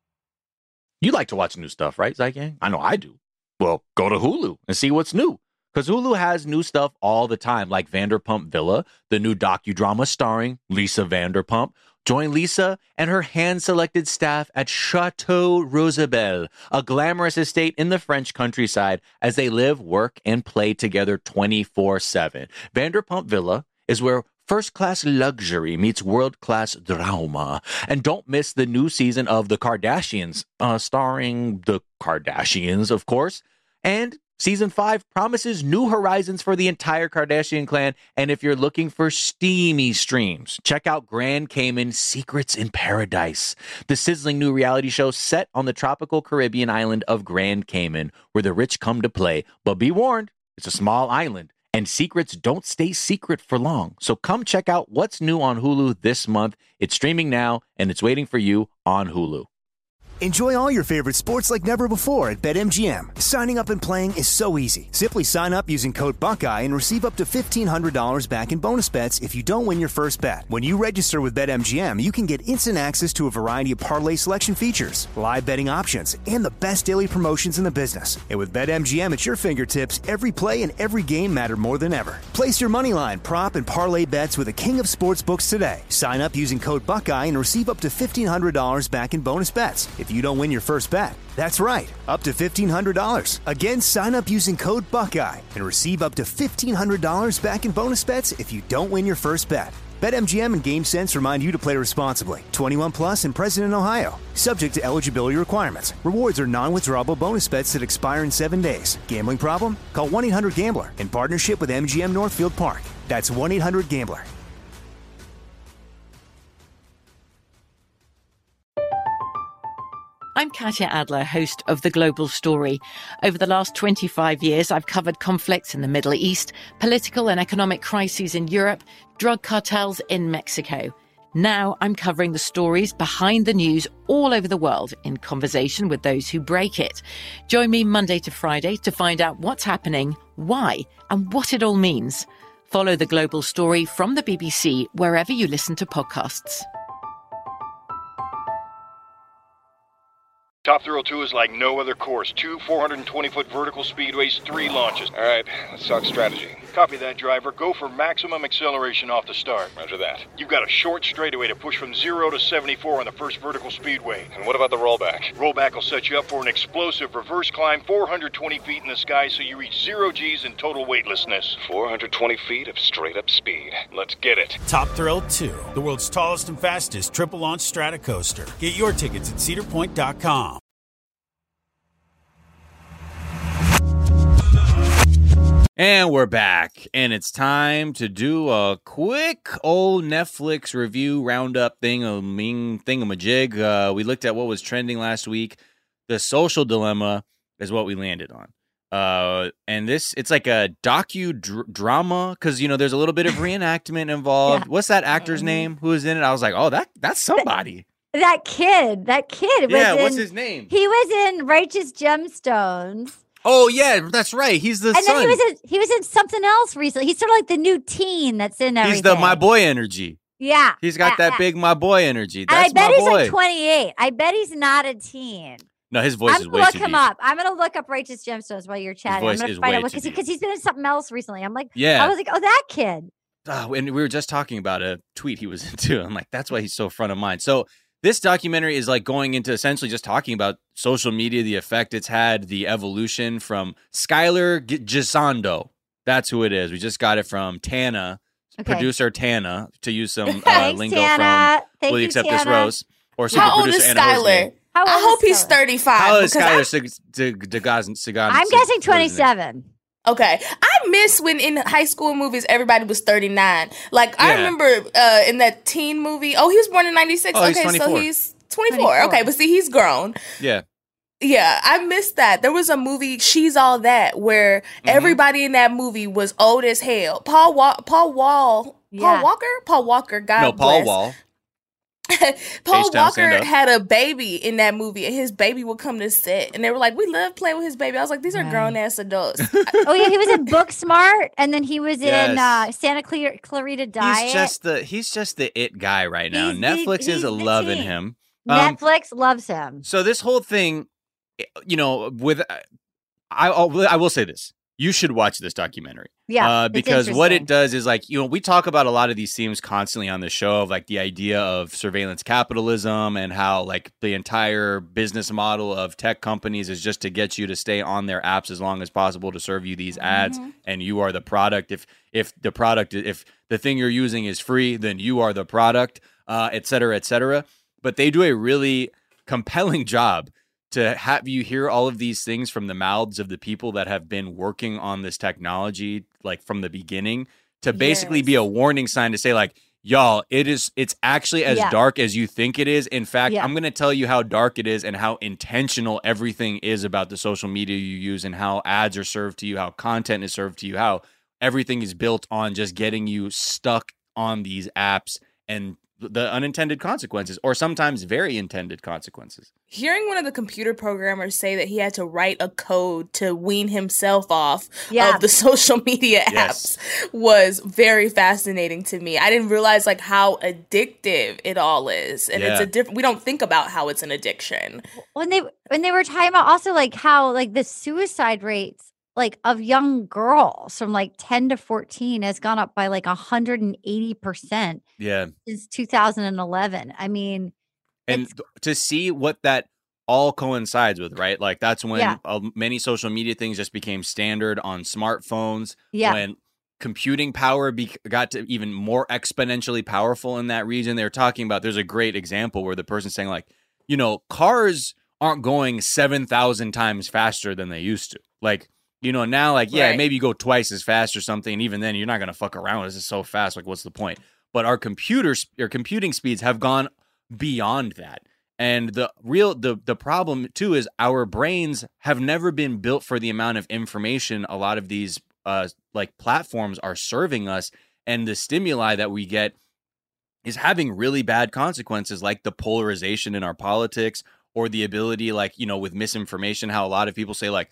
Speaker 2: You like to watch new stuff, right, Zygang? I know I do. Well, go to Hulu and see what's new. Because Hulu has new stuff all the time, like Vanderpump Villa, the new docudrama starring Lisa Vanderpump. Join Lisa and her hand-selected staff at Chateau Rosabelle, a glamorous estate in the French countryside, as they live, work, and play together twenty-four seven. Vanderpump Villa is where first-class luxury meets world-class drama. And don't miss the new season of The Kardashians, uh, starring the Kardashians, of course. And Season five promises new horizons for the entire Kardashian clan, and if you're looking for steamy streams, check out Grand Cayman Secrets in Paradise, the sizzling new reality show set on the tropical Caribbean island of Grand Cayman, where the rich come to play. But be warned, it's a small island, and secrets don't stay secret for long. So come check out what's new on Hulu this month. It's streaming now, and it's waiting for you on Hulu.
Speaker 3: Enjoy all your favorite sports like never before at BetMGM. Signing up and playing is so easy. Simply sign up using code Buckeye and receive up to fifteen hundred dollars back in bonus bets if you don't win your first bet. When you register with BetMGM, you can get instant access to a variety of parlay selection features, live betting options, and the best daily promotions in the business. And with BetMGM at your fingertips, every play and every game matter more than ever. Place your moneyline, prop, and parlay bets with the king of sportsbooks today. Sign up using code Buckeye and receive up to fifteen hundred dollars back in bonus bets if you don't win your first bet. That's right, up to fifteen hundred dollars. Again, sign up using code Buckeye and receive up to fifteen hundred dollars back in bonus bets if you don't win your first bet. BetMGM and GameSense remind you to play responsibly. twenty-one plus and present in Ohio. Subject to eligibility requirements. Rewards are non-withdrawable bonus bets that expire in seven days. Gambling problem? Call one eight hundred gambler in partnership with M G M Northfield Park. That's one eight hundred gambler.
Speaker 8: I'm Katya Adler, host of The Global Story. Over the last twenty-five years, I've covered conflicts in the Middle East, political and economic crises in Europe, drug cartels in Mexico. Now I'm covering the stories behind the news all over the world in conversation with those who break it. Join me Monday to Friday to find out what's happening, why, and what it all means. Follow The Global Story from the B B C wherever you listen to podcasts.
Speaker 13: Top Thrill two is like no other course. Two four hundred twenty foot vertical speedways, three launches.
Speaker 14: All right, let's talk strategy.
Speaker 13: Copy that, driver. Go for maximum acceleration off the start.
Speaker 14: Roger that.
Speaker 13: You've got a short straightaway to push from zero to seventy-four on the first vertical speedway.
Speaker 14: And what about the rollback?
Speaker 13: Rollback will set you up for an explosive reverse climb four hundred twenty feet in the sky so you reach zero G's in total weightlessness.
Speaker 14: four hundred twenty feet of straight-up speed. Let's get it.
Speaker 15: Top Thrill two, the world's tallest and fastest triple-launch strata coaster. Get your tickets at cedar point dot com.
Speaker 5: And we're back, and it's time to do a quick old Netflix review roundup thing, a ming thingamajig. Uh, we looked at what was trending last week. The Social Dilemma is what we landed on. Uh, and this, it's like a docu-drama, because, you know, there's a little bit of reenactment involved. Yeah. What's that actor's name who was in it? I was like, oh, that that's somebody.
Speaker 7: That kid, that kid.
Speaker 5: Yeah,
Speaker 7: was
Speaker 5: what's
Speaker 7: in,
Speaker 5: his name?
Speaker 7: He was in Righteous Gemstones.
Speaker 5: Oh yeah, that's right. He's the
Speaker 7: and
Speaker 5: son.
Speaker 7: then he was in he was in something else recently. He's sort of like the new teen that's in everything.
Speaker 5: He's the my boy energy.
Speaker 7: Yeah,
Speaker 5: he's got
Speaker 7: yeah,
Speaker 5: that
Speaker 7: yeah.
Speaker 5: big my boy energy. That's
Speaker 7: and I bet
Speaker 5: my
Speaker 7: he's
Speaker 5: boy.
Speaker 7: like twenty-eight. I bet he's not a teen.
Speaker 5: No, his voice
Speaker 7: I'm
Speaker 5: is
Speaker 7: gonna
Speaker 5: way
Speaker 7: look
Speaker 5: too
Speaker 7: him
Speaker 5: deep.
Speaker 7: up. I'm gonna look up Righteous Gemstones while you're chatting.
Speaker 5: His voice
Speaker 7: I'm
Speaker 5: is
Speaker 7: gonna find
Speaker 5: way
Speaker 7: out
Speaker 5: too
Speaker 7: because he's been in something else recently. I'm like,
Speaker 5: Yeah.
Speaker 7: I was like, oh, that kid.
Speaker 5: Oh, and we were just talking about a tweet he was into. I'm like, that's why he's so front of mind. So this documentary is like going into essentially just talking about social media, the effect it's had, the evolution from Skylar G- Gisondo. That's who it is. We just got it from Tana,
Speaker 7: Okay.
Speaker 5: producer Tana, to use some uh,
Speaker 7: Thanks,
Speaker 5: lingo
Speaker 7: Tana.
Speaker 5: from
Speaker 7: Thank
Speaker 5: Will You
Speaker 7: you,
Speaker 5: Accept This
Speaker 7: Tana.
Speaker 5: Rose? Or super
Speaker 6: How old
Speaker 5: producer
Speaker 6: is
Speaker 5: Anna Horsney.
Speaker 6: Skylar? I hope he's thirty-five.
Speaker 5: How old is
Speaker 6: because I-
Speaker 5: Skylar Sig- Sig- Sig- Sig-
Speaker 7: I'm guessing twenty-seven.
Speaker 6: Okay. I miss when in high school movies everybody was thirty-nine. Like I
Speaker 5: Yeah.
Speaker 6: remember uh, in that teen movie. Oh, he was born in ninety-six.
Speaker 5: Oh, he's
Speaker 6: okay, so
Speaker 5: twenty-four.
Speaker 6: he's twenty-four.
Speaker 7: twenty-four.
Speaker 6: Okay, but see, he's grown.
Speaker 5: Yeah.
Speaker 6: Yeah, I missed that. There was a movie, She's All That, where
Speaker 5: Mm-hmm.
Speaker 6: everybody in that movie was old as hell. Paul Wa- Paul Wall,
Speaker 7: Yeah.
Speaker 6: Paul Walker, Paul Walker. God
Speaker 5: No, Paul
Speaker 6: bless.
Speaker 5: Wall.
Speaker 6: Paul
Speaker 5: H-Town,
Speaker 6: Walker
Speaker 5: stand up.
Speaker 6: had a baby in that movie, and his baby would come to set, and they were like, "We love playing with his baby." I was like, "These are
Speaker 7: Right.
Speaker 6: grown ass adults."
Speaker 7: Oh yeah, he was in Booksmart, and then he was in
Speaker 5: Yes.
Speaker 7: uh, Santa Clar- Clarita Diet.
Speaker 5: He's just the he's just the it guy right now.
Speaker 7: He's the-
Speaker 5: Netflix
Speaker 7: he's
Speaker 5: is
Speaker 7: the
Speaker 5: loving
Speaker 7: teen.
Speaker 5: him. Um,
Speaker 7: Netflix loves him.
Speaker 5: So this whole thing, you know, with I I'll, I will say this: You should watch this documentary.
Speaker 7: Yeah,
Speaker 5: Uh,
Speaker 7: it's
Speaker 5: because what it
Speaker 7: interesting.
Speaker 5: does is like, you know, we talk about a lot of these themes constantly on the show of like the idea of surveillance capitalism and how like the entire business model of tech companies is just to get you to stay on their apps as long as possible to serve you these ads,
Speaker 7: Mm-hmm.
Speaker 5: and you are the product. If if the product, if the thing you're using is free, then you are the product, uh, et cetera, et cetera. But they do a really compelling job to have you hear all of these things from the mouths of the people that have been working on this technology like from the beginning, to basically be a warning sign to say like, y'all, it is it's actually as
Speaker 7: Yeah.
Speaker 5: dark as you think it is. In fact,
Speaker 7: Yeah.
Speaker 5: I'm going to tell you how dark it is and how intentional everything is about the social media you use and how ads are served to you, how content is served to you, how everything is built on just getting you stuck on these apps and the unintended consequences, or sometimes very intended consequences.
Speaker 6: Hearing one of the computer programmers say that he had to write a code to wean himself off
Speaker 7: Yeah.
Speaker 6: of the social media apps
Speaker 5: Yes.
Speaker 6: was very fascinating to me. I didn't realize like how addictive it all is, and it's
Speaker 5: Yeah.
Speaker 6: a different. We don't think about how it's an addiction.
Speaker 7: when they when they were talking about also like how like the suicide rates like of young girls from like ten to fourteen has gone up by like one hundred eighty percent
Speaker 5: Yeah.
Speaker 7: since two thousand eleven. I mean,
Speaker 5: And th- to see what that all coincides with, right? Like that's when
Speaker 7: Yeah.
Speaker 5: uh, many social media things just became standard on smartphones.
Speaker 7: Yeah.
Speaker 5: When computing power be- got to even more exponentially powerful in that region. They were talking about, there's a great example where the person's saying like, you know, cars aren't going seven thousand times faster than they used to. Like, you know, now like, yeah,
Speaker 6: Right.
Speaker 5: maybe you go twice as fast or something. And even then you're not going to fuck around. This is so fast. Like, what's the point? But our computers, our computing speeds have gone beyond that. And the real the the problem too is our brains have never been built for the amount of information a lot of these uh like platforms are serving us, and the stimuli that we get is having really bad consequences, like the polarization in our politics, or the ability, like, you know, with misinformation, how a lot of people say like,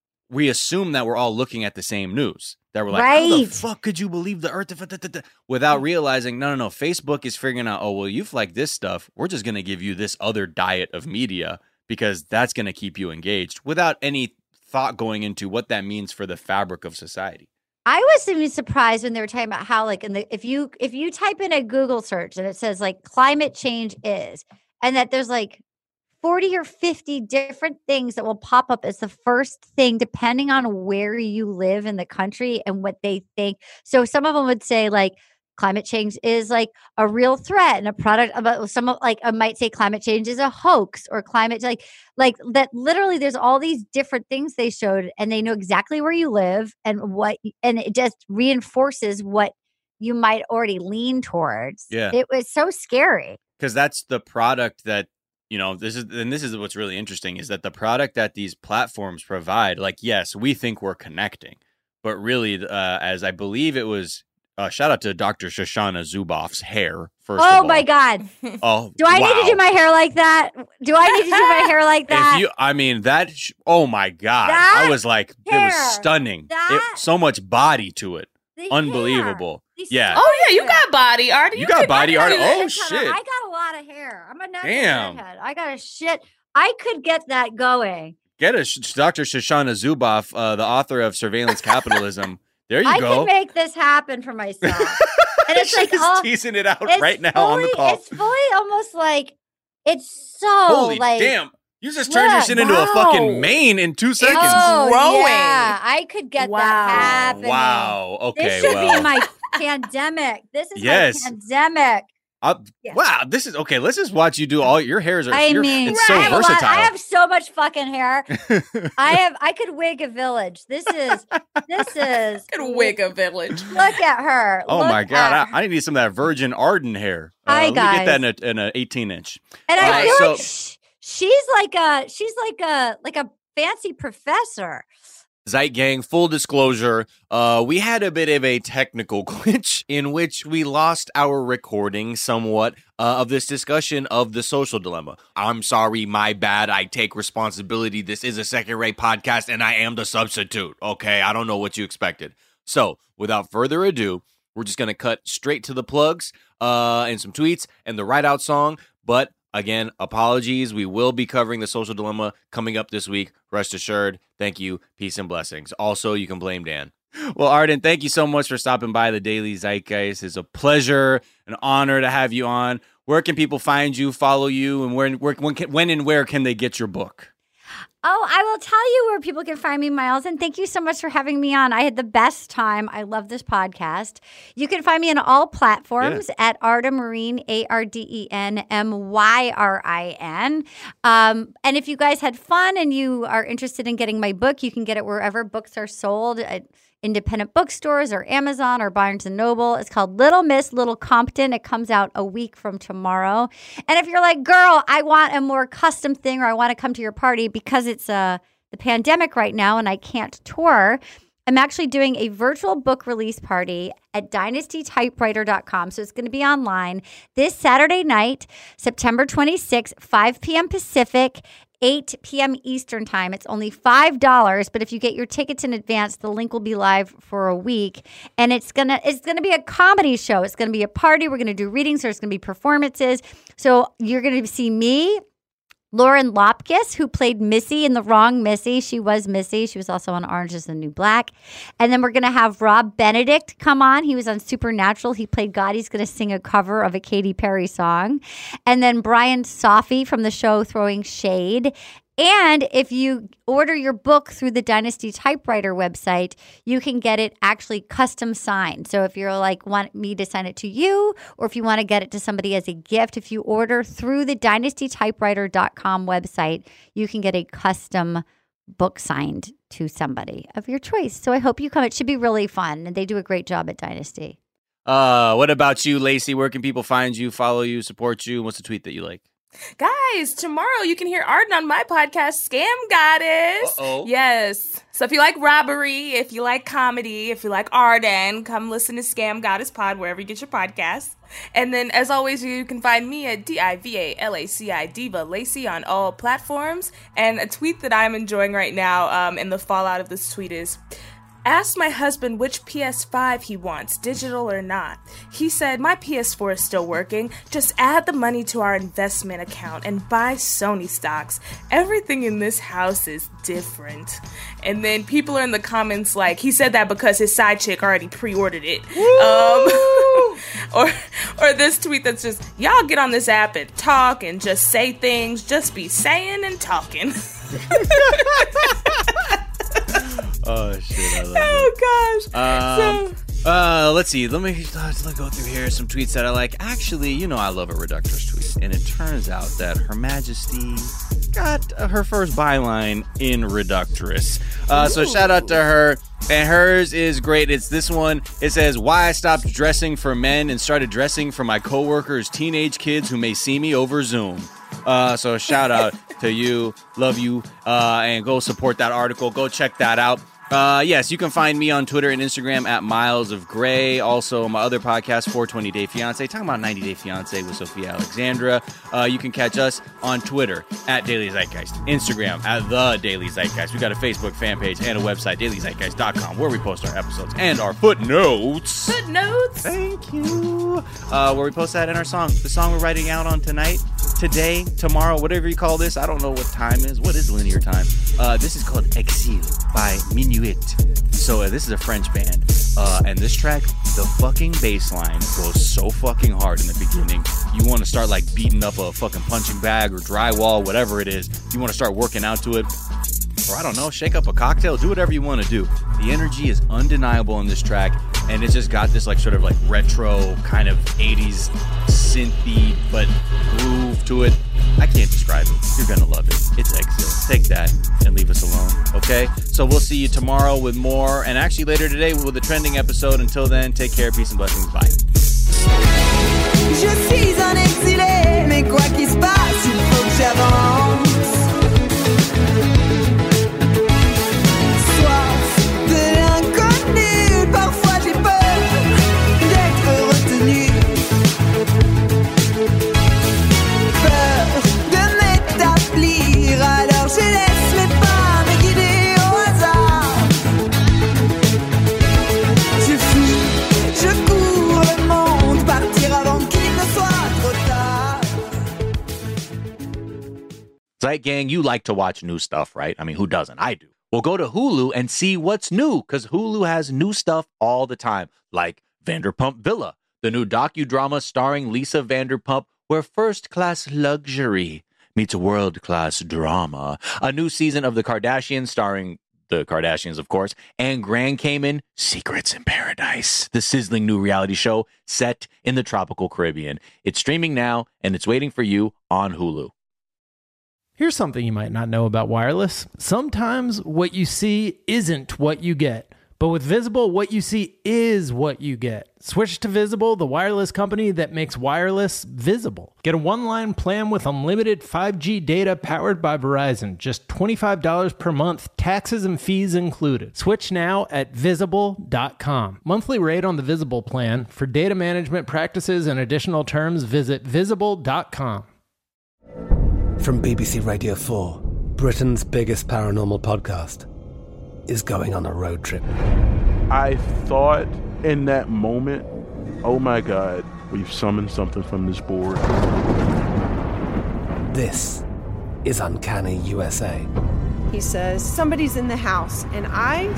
Speaker 5: we assume that we're all looking at the same news. That we're like, how the
Speaker 7: Right.
Speaker 5: fuck could you believe the earth? Without realizing, no, no, no. Facebook is figuring out, oh, well, you've liked this stuff. We're just going to give you this other diet of media because that's going to keep you engaged, without any thought going into what that means for the fabric of society.
Speaker 7: I was even surprised when they were talking about how like in the if you if you type in a Google search and it says like climate change is, and that there's like forty or fifty different things that will pop up as the first thing depending on where you live in the country and what they think. So some of them would say like climate change is like a real threat and a product about some of like I might say climate change is a hoax, or climate like like that literally there's all these different things they showed, and they know exactly where you live and what, and it just reinforces what you might already lean towards.
Speaker 5: Yeah.
Speaker 7: It was so scary.
Speaker 5: Because that's the product that, you know, this is, and this is what's really interesting, is that the product that these platforms provide, like, yes, we think we're connecting, but really, uh, as I believe it was, uh, shout out to Doctor Shoshana Zuboff's hair, first of
Speaker 7: Oh
Speaker 5: all.
Speaker 7: my God.
Speaker 5: Oh,
Speaker 7: Do I need to
Speaker 5: wow.
Speaker 7: do my hair like that? Do I need to do my hair like that?
Speaker 5: If you, I mean, that, sh- oh my God.
Speaker 7: That
Speaker 5: I was like, it
Speaker 7: hair,
Speaker 5: was stunning.
Speaker 7: that-
Speaker 5: It, so much body to it.
Speaker 7: The
Speaker 5: Unbelievable.
Speaker 7: hair, the
Speaker 5: Yeah.
Speaker 6: Oh yeah, you got body art.
Speaker 5: You got
Speaker 6: can-
Speaker 5: body
Speaker 6: I
Speaker 5: art.
Speaker 6: can do
Speaker 5: Oh,
Speaker 6: that.
Speaker 5: shit.
Speaker 7: I got a lot of hair. I'm a natural
Speaker 5: Damn.
Speaker 7: redhead. I got a shit. I could get that going.
Speaker 5: Get a sh- Doctor Shoshana Zuboff, uh, the author of Surveillance Capitalism. There you
Speaker 7: I
Speaker 5: go.
Speaker 7: can make this happen for myself. And it's like
Speaker 5: She's
Speaker 7: all,
Speaker 5: teasing it out
Speaker 7: it's
Speaker 5: right now
Speaker 7: fully,
Speaker 5: on the call.
Speaker 7: It's fully almost like it's so
Speaker 5: Holy
Speaker 7: like
Speaker 5: damn. You just turned your
Speaker 7: look,
Speaker 5: shit into a
Speaker 6: wow.
Speaker 5: fucking mane in two seconds.
Speaker 7: Oh,
Speaker 6: growing.
Speaker 7: yeah. I could get
Speaker 6: Wow.
Speaker 7: that happening.
Speaker 5: Wow. Okay,
Speaker 7: This should
Speaker 5: well.
Speaker 7: be my pandemic. This is
Speaker 5: Yes.
Speaker 7: my pandemic.
Speaker 5: uh,
Speaker 7: Yeah.
Speaker 5: Wow, this is okay. Let's just watch you do all your hairs. Are,
Speaker 7: I
Speaker 5: you're-
Speaker 7: mean,
Speaker 5: it's so
Speaker 7: I have, a lot-
Speaker 5: versatile.
Speaker 7: I have so much fucking hair. I have. I could wig a village. This is. This is.
Speaker 6: Could wig a village.
Speaker 7: Look at her.
Speaker 5: oh
Speaker 7: Look
Speaker 5: my God,
Speaker 7: at
Speaker 5: I, I need some of that Virgin Arden hair. Uh,
Speaker 7: Hi,
Speaker 5: let me get that
Speaker 7: guys.
Speaker 5: in a, in a eighteen inch.
Speaker 7: And I
Speaker 5: Uh,
Speaker 7: feel
Speaker 5: so-
Speaker 7: like sh- she's like a she's like a like a fancy professor.
Speaker 5: Zeit Gang, full disclosure, uh, we had a bit of a technical glitch in which we lost our recording somewhat uh, of this discussion of the social dilemma. I'm sorry, my bad. I take responsibility. This is a second-rate podcast, and I am the substitute. Okay, I don't know what you expected. So, without further ado, we're just going to cut straight to the plugs uh, and some tweets and the Ride Out song. But Again, apologies. We will be covering the social dilemma coming up this week. Rest assured. Thank you. Peace and blessings. Also, you can blame Dan. Well, Arden, thank you so much for stopping by the Daily Zeitgeist. It's a pleasure, an honor to have you on. Where can people find you, follow you, and where, where when, can, when and where can they get your book?
Speaker 7: Oh, I will tell you where people can find me, Miles. And thank you so much for having me on. I had the best time. I love this podcast. You can find me on all platforms yeah. at Arden Myrin, A R D E N M Y R I N. Um, and if you guys had fun and you are interested in getting my book, you can get it wherever books are sold at independent bookstores or Amazon or Barnes and Noble. It's called Little Miss Little Compton. It comes out a week from tomorrow. And if you're like, girl, I want a more custom thing, or I want to come to your party because it's uh, the pandemic right now and I can't tour, I'm actually doing a virtual book release party at dynasty typewriter dot com. So it's going to be online this Saturday night, September twenty-sixth, five p.m. Pacific, eight p.m. Eastern time. It's only five dollars, but if you get your tickets in advance, the link will be live for a week. And it's gonna it's gonna be a comedy show. It's gonna be a party. We're gonna do readings. There's gonna be performances. So you're gonna see me, Lauren Lopkis, who played Missy in The Wrong Missy. She was Missy. She was also on Orange is the New Black. And then we're going to have Rob Benedict come on. He was on Supernatural. He played God. He's going to sing a cover of a Katy Perry song. And then Brian Safi from the show Throwing Shade. And if you order your book through the Dynasty Typewriter website, you can get it actually custom signed. So if you're like, want me to sign it to you, or if you want to get it to somebody as a gift, if you order through the dynasty typewriter dot com website, you can get a custom book signed to somebody of your choice. So I hope you come. It should be really fun. And they do a great job at Dynasty.
Speaker 5: Uh, what about you, Lacey? Where can people find you, follow you, support you? What's the tweet that you like?
Speaker 6: Guys, tomorrow you can hear Arden on my podcast, Scam Goddess.
Speaker 5: Uh-oh.
Speaker 6: Yes. So if you like robbery, if you like comedy, if you like Arden, come listen to Scam Goddess Pod wherever you get your podcasts. And then, as always, you can find me at D I V A L A C I, Diva Lacey, on all platforms. And a tweet that I'm enjoying right now, um, and the fallout of this tweet is, asked my husband which P S five he wants, digital or not. He said, my P S four is still working. Just add the money to our investment account and buy Sony stocks. Everything in this house is different. And then people are in the comments like, he said that because his side chick already pre-ordered it. Um, or, or this tweet that's just, y'all get on this app and talk and just say things. Just be saying and talking.
Speaker 5: Oh, shit, I love
Speaker 6: oh,
Speaker 5: it.
Speaker 6: gosh.
Speaker 5: Um,
Speaker 6: so,
Speaker 5: uh, let's see. Let me let's go through here. Some tweets that I like. Actually, you know I love a Reductress tweet. And it turns out that Her Majesty got her first byline in Reductress. Uh, so shout out to her. And hers is great. It's this one. It says, why I stopped dressing for men and started dressing for my coworkers' teenage kids who may see me over Zoom. Uh, so shout out to you. Love you. Uh, and go support that article. Go check that out. Uh, yes, you can find me on Twitter and Instagram at Miles of Gray. Also, my other podcast, four twenty Day Fiance, talking about ninety Day Fiance with Sophia Alexandra. Uh, you can catch us on Twitter at Daily Zeitgeist, Instagram at The Daily Zeitgeist. We got a Facebook fan page and a website, daily zeitgeist dot com, where we post our episodes and our footnotes.
Speaker 6: Footnotes.
Speaker 5: Thank you. Uh, where we post that in our song. The song we're writing out on tonight, today, tomorrow, whatever you call this. I don't know what time is. What is linear time? Uh, this is called Exil by Minuit. So uh, this is a French band, uh, and this track, the fucking bass line goes so fucking hard in the beginning. You want to start like beating up a fucking punching bag or drywall, whatever it is. You want to start working out to it, or I don't know, shake up a cocktail, do whatever you want to do. The energy is undeniable in this track, and it's just got this like sort of like retro kind of eighties synthy but groove to it. I can't describe it. You're gonna love it. It's Exile. Take that and leave us alone, okay? So we'll see you tomorrow with more, and actually later today with a trending episode. Until then, take care, peace and blessings. Bye.
Speaker 10: Je suis un exilé, mais quoi qu'il se passe, il faut que j'avance. Soif de l'inconnu, parfois j'ai peur d'être retenu. Peur de m'établir, alors je laisse mes pas me guider au hasard. Je fuis, je cours le monde, partir avant qu'il ne soit trop tard.
Speaker 2: right, gang? You like to watch new stuff, right? I mean, who doesn't? I do. Well, go to Hulu and see what's new, because Hulu has new stuff all the time, like Vanderpump Villa, the new docudrama starring Lisa Vanderpump, where first-class luxury meets world-class drama. A new season of The Kardashians starring the Kardashians, of course, and Grand Cayman Secrets in Paradise, the sizzling new reality show set in the tropical Caribbean. It's streaming now, and it's waiting for you on Hulu.
Speaker 4: Here's something you might not know about wireless. Sometimes what you see isn't what you get. But with Visible, what you see is what you get. Switch to Visible, the wireless company that makes wireless visible. Get a one-line plan with unlimited five G data powered by Verizon. Just twenty-five dollars per month, taxes and fees included. Switch now at visible dot com. Monthly rate on the Visible plan. For data management practices and additional terms, visit visible dot com.
Speaker 16: From B B C Radio four, Britain's biggest paranormal podcast is going on a road trip.
Speaker 17: I thought in that moment, oh my God, we've summoned something from this board.
Speaker 16: This is Uncanny U S A.
Speaker 18: He says, somebody's in the house, and I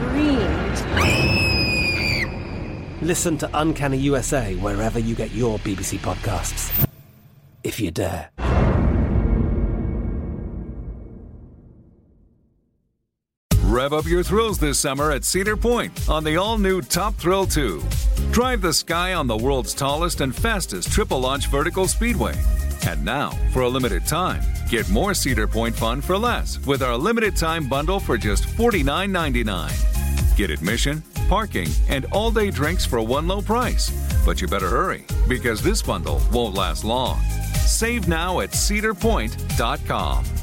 Speaker 18: screamed.
Speaker 16: Listen to Uncanny U S A wherever you get your B B C podcasts, if you dare.
Speaker 9: Rev up your thrills this summer at Cedar Point on the all-new Top Thrill two. Drive the sky on the world's tallest and fastest triple-launch vertical speedway. And now, for a limited time, get more Cedar Point fun for less with our limited-time bundle for just forty-nine ninety-nine. Get admission, parking, and all-day drinks for one low price. But you better hurry, because this bundle won't last long. Save now at cedar point dot com.